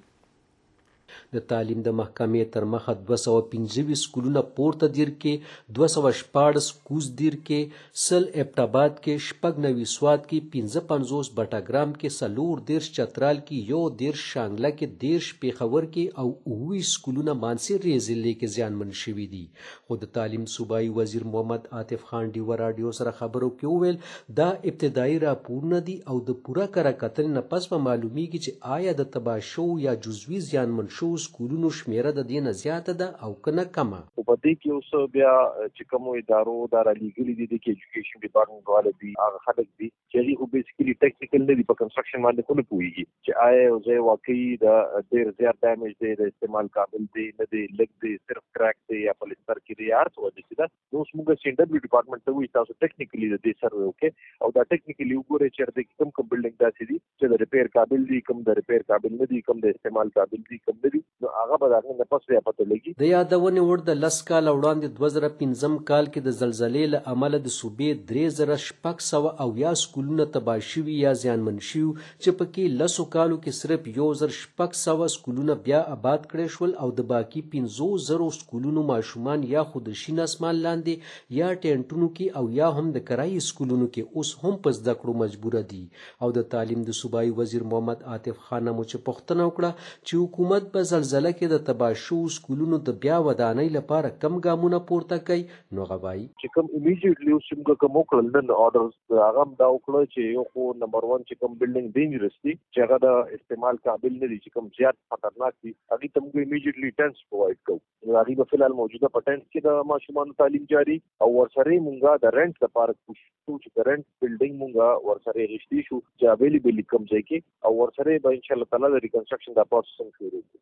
د تعلیم د محکمې تر مخه دوه سوه پنځه ویشت سکولونه پورته دیر کې، دوه سوه شپاړس کوز دیر کې، سل ابټاباد کې، شپږ نوي سوات کې، پنځه پنځوس بټاګرام کې، څلور دیرش چترال کې، یو دیرش شانګله کې، دیرش پېښور کې او اووه سکولونه مانسهر ضلع کې زیانمن شوي دي. خو د تعلیم صوبایي وزیر محمد عاطف خان ډیوه راډیو سره خبرو کې وویل دا ابتدایي راپورونه دي او د پوره کره کتنې نه پس به معلومیږي چې آیا د تباه شوو یا جزوي زیانمن شو سکولونو شمیره د دې نه زیاته ده او کنه کمه. په دې کې اوس بیا چې کومو ادارو دا رالیږلي دي د ایجوکیشن ډپارټمنټ والے دي هغه خلک دي چې هغه خو بیسیکلی ټیکنیکل نه دي په کنسټرکشن باندې خو نه پوهیږي چې آیا یو ځای واقعي د ډېر زیات ډیمیج دی د استعمال قابل دی نه دی لږ دی صرف کراک دی یا پلستر کې دی هر څه وجه ده. نو اوس موږ سینډر ډپارټمنټ ته وایي تاسو ټیکنیکلی د دې سروې وکړئ او دا ټیکنیکلی وګورئ چې د کوم کوم بلډینګ داسې دي چې د ریپیر قابل دي، کوم د ریپیر قابل نه دي، کوم د استعمال قابل دي، کوم نه دي. هغه به دغه نه پس بیا پته لګي. د یادونې وړ د لس کاله وړاندې دوه زره پنځم کال کې د زلزلې له امله د صوبې درې زره شپږ سوه اویا سکولونه تباه شوي یا زیانمن شوي چې پکې لسو کالو کې صرف یو زر شپږ سوه سکولونه بیا آباد کړی شول او د باقي پنځو زرو سکولونو ماشومان یا خو د شین اسمان لاندې یا ټینټونو کې او یا هم د کرایي سکولونو کې اوس هم په زده کړو مجبوره دي. او د تعلیم د صوبایي وزیر محمد عاطف خان مو چې پوښتنه وکړه چې حکومت په زلزلہ کې د تباه شوو سکولونو د بیا ودانۍ لپاره کم ګامونه پورته کوي، نو هغه وایي چې کوم امیډیټلی اوس موږ کوم وکړل نن آرډرز هغه هم دا وکړه چې یو خو نمبر ون چې کوم بلډینګ ډینجرس دي چې هغه د استعمال قابل نه دي چې کوم زیات خطرناک دي هغه ته موږ امیډیټلی ټینټس پرووایډ کوو. هغه په فلحال موجوده په ټینټس کې د ماشومانو تعلیم جاری او ورسره موږ د رنټ لپاره کوشش چې رنټ بلډینګ موږ ورسره غشتي شو چې اویلیبل کم ځای کې او ورسره به ان شاء الله تعالی د ریکنسټرکشن د پروسس شروع. زیاته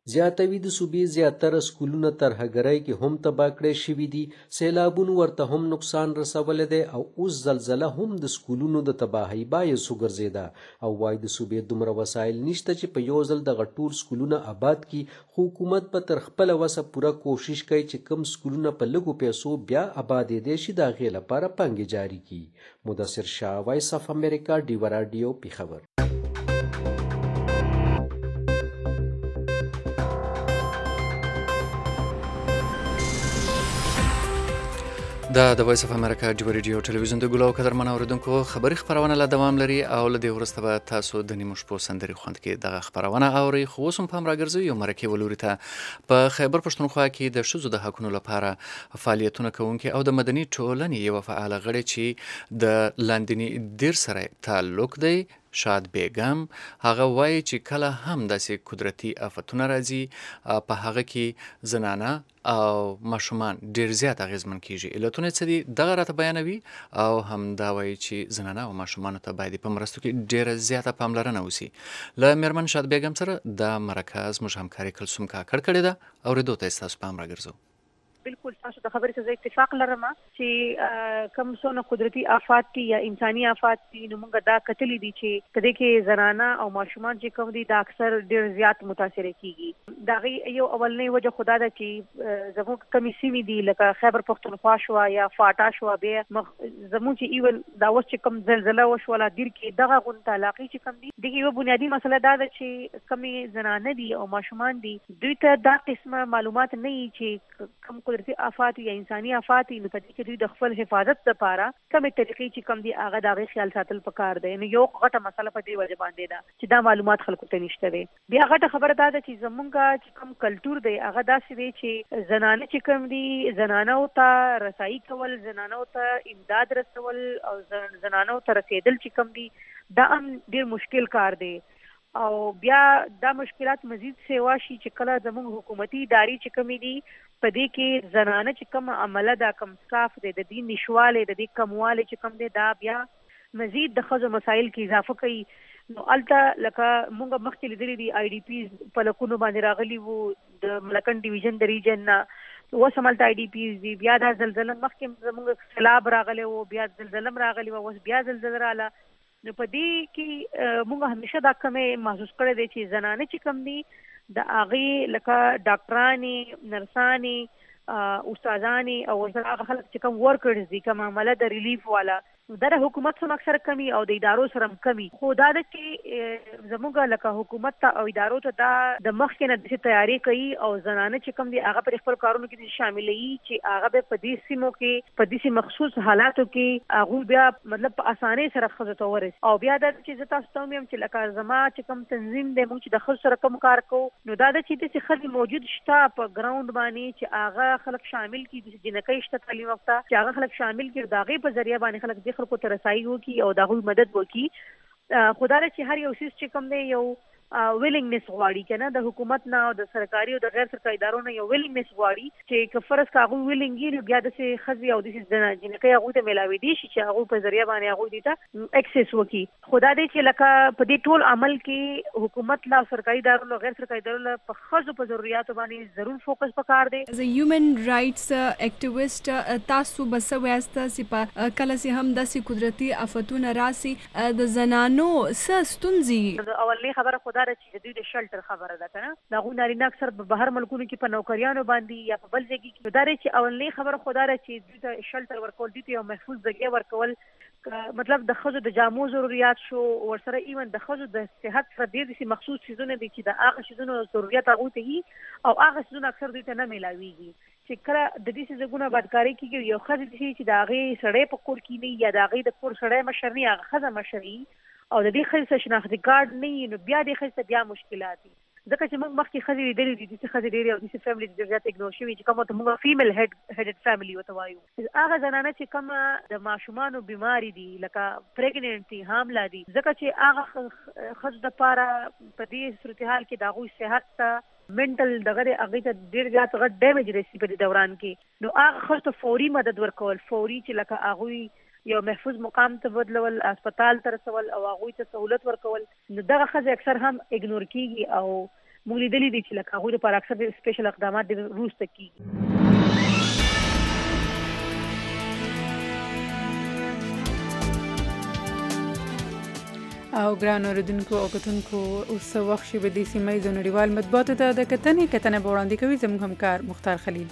زیاتوي د صوبې زیاتره سکولونه ترهګرۍ کې هم تباه کړی شوي دي. سیلابونو ورته هم نقصان رسولی دی او اوس زلزله هم د سکولونو د تباهۍ باعث وګرځېده او وایي د صوبې دومره وسایل نشته چې په یو ځل دغه ټول سکولونه آباد کړي، خو حکومت به تر خپله وسه پوره کوشش کوي چې کوم سکولونه په لږو پیسو بیا آبادېدی شي د هغې لپاره پانګې جاري کړي. مدثر شاه، وایس اف امریکا، ډیوه راډیو، پېښور. دا د وایس اف امریکا ډیوه ریډیو ټلویزیون د ګلو قدرمن اوریدونکو خبري خبرونه لا دوام لري او له دې وروسته به تاسو د نیمو شپو سندرې خوند کې دغه خبرونه اورئ. خو اوس هم پام راګرځوي یو مرکې ولوري ته په خیبر پښتونخوا کې د ښځو د حقونو لپاره فعالیتونه کوونکي او د مدني ټولنې یوه فعاله غړې چې د لاندیني دیر سره تعلق دی، شاد بیگم، هغه وایي چې کله هم داسې قدرتي آفتونه راځي په هغه کې زنانه او ماشومان ډیر زیات اغیزمن کیږي. علتونه څه دي دغه راته بیانوي او هم دا وایي چې زنانه او ماشومانو ته باید په مرستو کې ډیره زیاته پاملرنه وسي. له میرمن شاد بیگم سره دا مرکه زموږ همکاري کلثوم کاکړ کړې ده، اورېدو ته ستاسو پام راګرځو. بالکل تاسو د خبرې سره اتفاق لرم چې کوم څونه قدرتي آفات دي یا انساني آفات دي، نو موږ دا کتلی دي چې کله کې زنانه او ماشومان چې کوم دي دا اکثر ډیر زیات متاثر کیږي. دا یو اولنۍ وجه خدا ده چې زموږ کمی سیمې دي لکه خیبر پښتونخوا شو یا فاټا شو، بیا زموږ چې ایون دا اوس چې کوم زلزله وشوله دیر کې دغه غونډه علاقې چې کوم دي دغه یو بنیادی مسله دا ده چې کمی زنانه دي او ماشومان دي دوی ته دا قسمه معلومات نه وي چې کوم قدرتي آفات یا انساني آفات نو په دې کې دوی د خپل حفاظت لپاره کومې طریقې چې کوم دي هغه د هغې خیال ساتل پکار دی. نو یو غټه مسله په دې وجه باندې ده چې دا معلومات خلکو ته نشته دی. بیا غټه خبره دا ده چې زمونږ چې کوم کلتور دی هغه داسې دی چې زنانه چې کوم دي زنانو ته رسایي کول، زنانو ته امداد رسول او زنانو ته رسیدل چې کوم دي دا هم ډیر مشکل کار دی. او بیا دا مشکلات مزید سیوا شي چې کله زموږ حکومتي ادارې چې کومې دي په دې کې زنانه چې کوم عمله دا کم صاف دی، د دې نشواله د دې کمواله چې کوم دی دا بیا مزید د ښځو مسایل کې اضافه کوي. نو الته لکه موږ مخکې لیدلي دي آی ډي پیز په لکونو باندې راغلي وو د ملکن ډیویژن د ریجن نه، اوس همالته آی ډي پیز دي. بیا دا زلزله مخکې زموږ سیلاب راغلی وو، بیا زلزله راغلی وو، اوس بیا زلزله راغله. نو په دې کې موږ همیشه دا کمې محسوس کړی دی چې زنانه چې کوم دي د هغې لکه ډاکټرانې، نرسانې، استادانې او ورسره هغه خلک چې کوم ورکرز دي، کوم عمله د ریلیف والا، دا د حکومت سره اکثر کمی او د ادارو سره هم کمی. خو دا ده چې زموږ لکه حکومت ته او ادارو ته دا د مخکې نه داسې تیاری کوي او زنانه چې کوم دي هغه پر خپل کارونو کې شاملوي چې هغه به په دې سیمو کې په دې مخصوص حالاتو کې هغوی بیا مطلب په اسانۍ سره ښځو ته ورسي. او بیا دا چې زه تاسو ته ویم چې لکه زما چې کوم تنظیم دی موږ چې د ښځو سره کوم کار کوو، نو دا ده چې داسې ښځې موجود شته په ګراوند باندې چې هغه خلک شامل کړي، داسې جنکۍ شته تعلیم یافته چې هغه خلک شامل کړي، د هغې په ذریعه باندې خلک دې خلکو ته رسایي وکړي او د هغوی مدد وکړي. خو دا ده چې هر یو څیز چې کوم دی یو ویلنګنس غواړي که نه، د حکومت نه او د سرکاري او د غیر سرکاري ادارو نه یو ویلنګنس غواړي چې که فرض که هغوی ویلنګ وي نو بیا داسې ښځې او داسې جنکۍ هغوی ته میلاوېدی شي چې هغوی په ذریعه باندې هغوی دې ته اکسس وکړي. خو دا دی چې لکه په دې ټول عمل کې حکومت له سرکاري ادارو له غیر سرکاري ادارو له په ښځو په ضرورياتو باندې ضرور فوکس پکار دی. از هیومن رائټس اکټیویسټ تاسو به څه وایاست چې په کله چې هم داسې قدرتي آفتونه راسي د زنانو څه ستونزې؟ اولنۍ خبره خو دا ده چې د دوی د شلټر خبره ده که نه، د هغوی نارینه اکثر په بهر ملکونو کې په نوکریانو باندې یا په بل ځای کې، نو دا دی چې اولنۍ خبره خو دا ده چې دوی ته شلټر ورکول، دوی ته یو محفوظ ځای ورکول، مطلب د ښځو د جامو ضروريات شو، ورسره ایون د ښځو د صحت سره ډېر داسې مخصوص څیزونه دي چې د هغه څیزونو ضرورت هغوی ته وي او هغه څیزونه اکثر دوی ته نه میلاویږي. چې کله د دې څیزونو بدکاري کېږي، یو ښځه داسې چې د هغې سړی په کور کې نه یا د هغې د کور سړی مشر نه، هغه ښځه مشر وي او د دې ښځې سره شناختي کارډ نه وي، نو بیا دې ښځې ته بیا مشکلات دي. ځکه چې موږ مخکې ښځې لیدلې دي داسې ښځې ډېرې او داسې فیملي ډېر زیات اګنور شوي چې کومه ته موږ فیمیل هیډ هیډډ فیملي ورته وایو. هغه زنانه چې کومه د ماشومانو بیماري دي لکه پریګننټ دي، حامله دي، ځکه چې هغه ښځو دپاره په دې صورتحال کې د هغوی صحت ته منټل دغه هغې ته ډېر زیات غټ ډیمیج رسي په دې دوران کې، نو هغه ښځو ته فوري مدد ورکول، فوري چې لکه هغوی یو محفوظ مقام ته بدلول، اسپتال ته رسول او هغوی ته سهولت ورکول، نو دغه ښځې اکثر هم اګنور کېږي او موږ لیدلي دي چې لکه هغوی لپاره اکثر سپیشل اقدامات د وروسته کیږي. او ګران اوریدونکو او کتونکو اوس وخت شي به د سیمه ییزو نړیوال مطبوعاتو ته د کتنې کتنه به وړاندې کوي زموږ همکار مختار خلیل.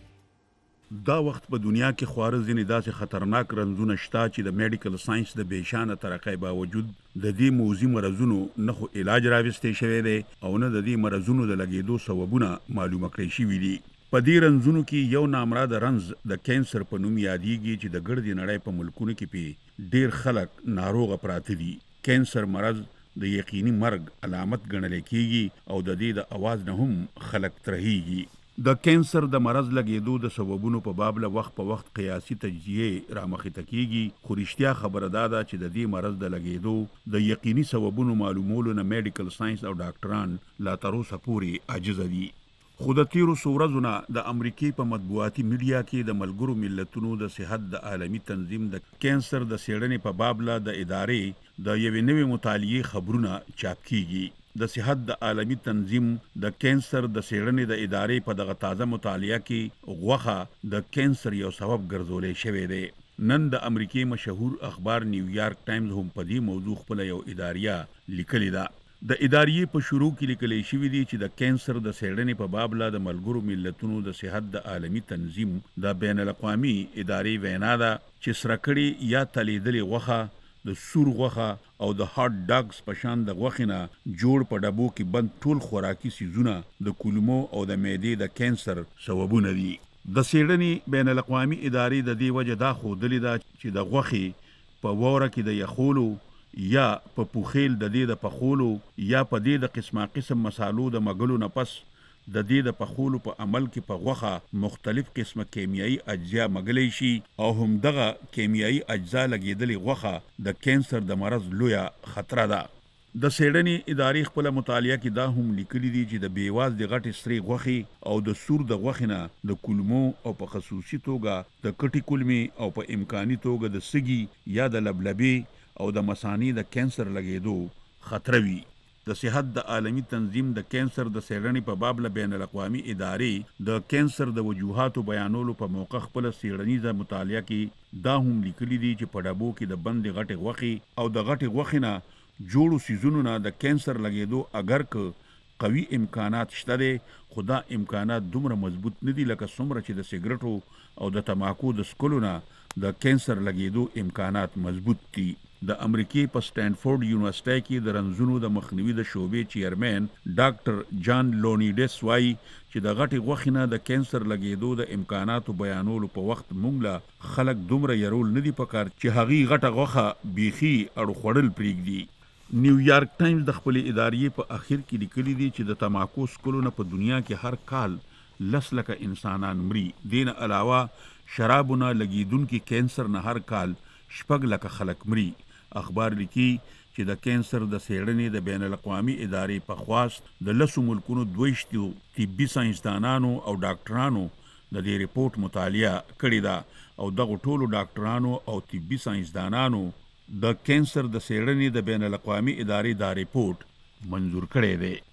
دا وخت په دنیا کې خواره ځینې داسې خطرناک رنځونه شته چې د میډیکل ساينس د بېشانه ترقۍ باوجود د دې موذي مرضونو نه خو علاج راوستې شوی دی او نه د دې مرضونو د لګېدو سببونه معلومه کړی شوي دي. په دې رنځونو کې یو نامراده رنځ د کینسر په نوم یادېږي چې د ګردې نړۍ په ملکونو کې پې ډېر خلک ناروغه پراته دي. کینسر مرض د یقیني مرګ علامت ګڼل کېږي او د دې د اواز نه هم خلک ترهیږي. د کینسر د مرض لګېدو د سببونو په باب له وخت په وخت قیاسي تجزیې رامخته کېږي، خو رښتیا خبره دا ده چې د دې مرض د لګېدو د یقیني سببونو معلومولو نه میډیکل ساينس او ډاکټران لا تر اوسه پورې عاجزه دي. خو د تیرو څو ورځو نه د امریکې په مطبوعاتي میډیا کې د ملګرو ملتونو د صحت د عالمي تنظیم د کینسر د څېړنې په باب له د ادارې د یوې نوې مطالعې خبرونه چاپ کیږي. د صحت د عالمي تنظیم د کینسر د څېړنې د ادارې په دغه تازه مطالعه کې غوښه د کینسر یو سبب ګرځولی شوی دی. نن د امریکې مشهور اخبار نیویارک ټایمز هم په دې موضوع خپله یو اداریه لیکلې ده. د اداریې په شروع کې لیکلی شوي دي چې د کینسر د څېړنې په باب له د ملګرو ملتونو د صحت د عالمي تنظیم د بین الاقوامي ادارې وینا ده چې سره کړې یا تلیدلې غوښه د سور غوښه او د هاټ ډاګز په شان د غوښې نه جوړ په ډبو کې بند ټول خوراکي څیزونه د کولمو او د معدې د کینسر سببونه دي. د څېړنې بین الاقوامي ادارې د دې وجه دا ښودلې ده چې د غوښې په واوره کې د یخولو یا په پوخیل د دې د پخولو یا په دې د قسمه قسم مسالو د مګلو نه پس د دې د پخولو په عمل کې په غوښه مختلف قسمه کیمیایي اجزا مګلی شي او هم دغه کیمیایي اجزا لګېدلې غوښه د کینسر د مرض لویه خطره ده. د څېړنې ادارې خپله مطالعه کې دا هم لیکلي دي چې د بیواز د غټې سرې غوښې او د سور د غوښې نه د کولمو او په خصوصي توګه د کټې کولمې او په امکاني توګه د سږي یا د لبلبې او د مثانې د کینسر لګېدو خطره وي. د صحت د عالمي تنظیم د کینسر د څېړنې په باب له بین الاقوامي ادارې د کینسر د وجوهاتو بیانولو په موقع خپله څېړنیزه مطالعه کې دا هم لیکلي دي چې په ډبو کې د بندې غټې غوښې او د غټې غوښې نه جوړو څیزونو نه د کینسر لګېدو اگر که قوي امکانات شته دی، خو دا امکانات دومره مضبوط نه دي لکه څومره چې د سګرټو او د تماکو د څکلو نه د کینسر لګېدو امکانات مضبوط دي. د امریکې په سټینفورډ یونیورسټۍ کې د رنځونو د مخنیوي د شعبې چیرمن ډاکټر جان لونیډس وایي چې د غټې غوښې نه د کینسر لګېدو د امکاناتو بیانولو په وخت موږ له خلک دومره یرول نه دي پکار چې هغې غټه غوښه بیخي اړو خوړل پرېږدي. نیویارک ټایمز د خپلې ادارې په اخر کې لیکلي دي چې د تماکو څکلو نه په دنیا کې هر کال لس لکه انسانان مري. دې نه علاوه شرابو نه لګېدونکي کینسر نه هر کال شپږ لکه خلک مري. اخبار لیکي چې د کینسر د څېړنې د بین الاقوامي ادارې په خواست د لسو ملکونو دویشتو طبي ساینسدانانو او ډاکټرانو د دې ریپورت مطالعه کړې ده او دغو ټولو ډاکټرانو او طبي ساینسدانانو د کینسر د څېړنې د بین الاقوامي ادارې دا ریپورت منظور کړی دی.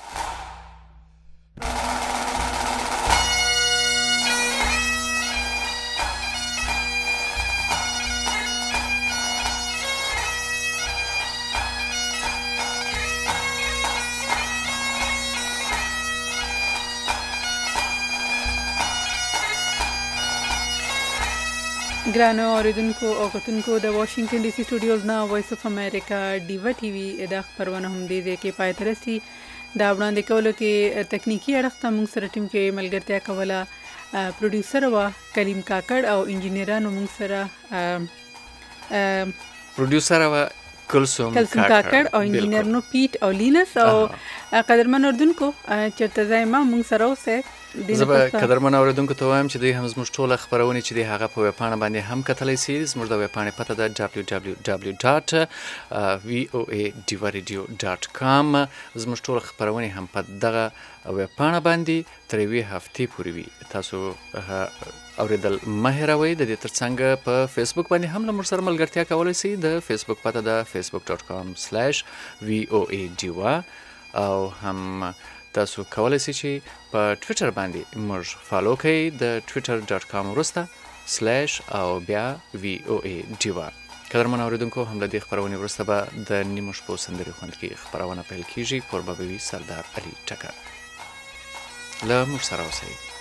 ګرانو اوریدونکو او کتونکو د واشنگټن ډي سي سټوډیوز نه وایس اف امریکا ډیوا ټي وي د خبرونه هم دې ځای کې پای ته رسي. دا وړاندې کولو کې تکنیکي اړخ ته موږ سره ټیم کې ملګرتیا کوله پروډیوسر وا کلیم کاکړ او انجینرانو موږ سره پروډیوسر وا کلسوم کاکړ او انجینر نو پیټ او لینس او قدرمن اوردونکو چرته ځای ما موږ سره اوسه. زه به قدرمن اوریدونکو ته وایم چې دوی هم زموږ ټوله خپرونې چې دی هغه په ویبپاڼه باندې هم کتلی سي. زموږ د ویبپاڼې پته ده ډبلیو ډبلیو ډبلیو ډاټ وی او ای ډیوا ریډیو ډاټ کام. زموږ ټوله خپرونې هم په دغه ویبپاڼه باندې تر یوې هفتې پورې وي. تاسو اوریدل مه هېروئ. د دې ترڅنګ په فیسبوک باندې هم له موږ سره ملګرتیا کولی سي. د فیسبوک پته ده فیسبوک ډاټ کام سلیش وی او ای ډیوا او هم تاسو کولی شئ چې په ټویټر باندې موږ فالو کړئ د ټویټر ډاټ کام وروسته سلیش او بیا وی او ای ډیوا. قدرمن اورېدونکو، هم له دې خپرونې وروسته به د نیمو شپو سندرې خوند کې خپرونه پیل کیږي. کوربه به وي سردار علي ټکر. له موږ سره اوسئ.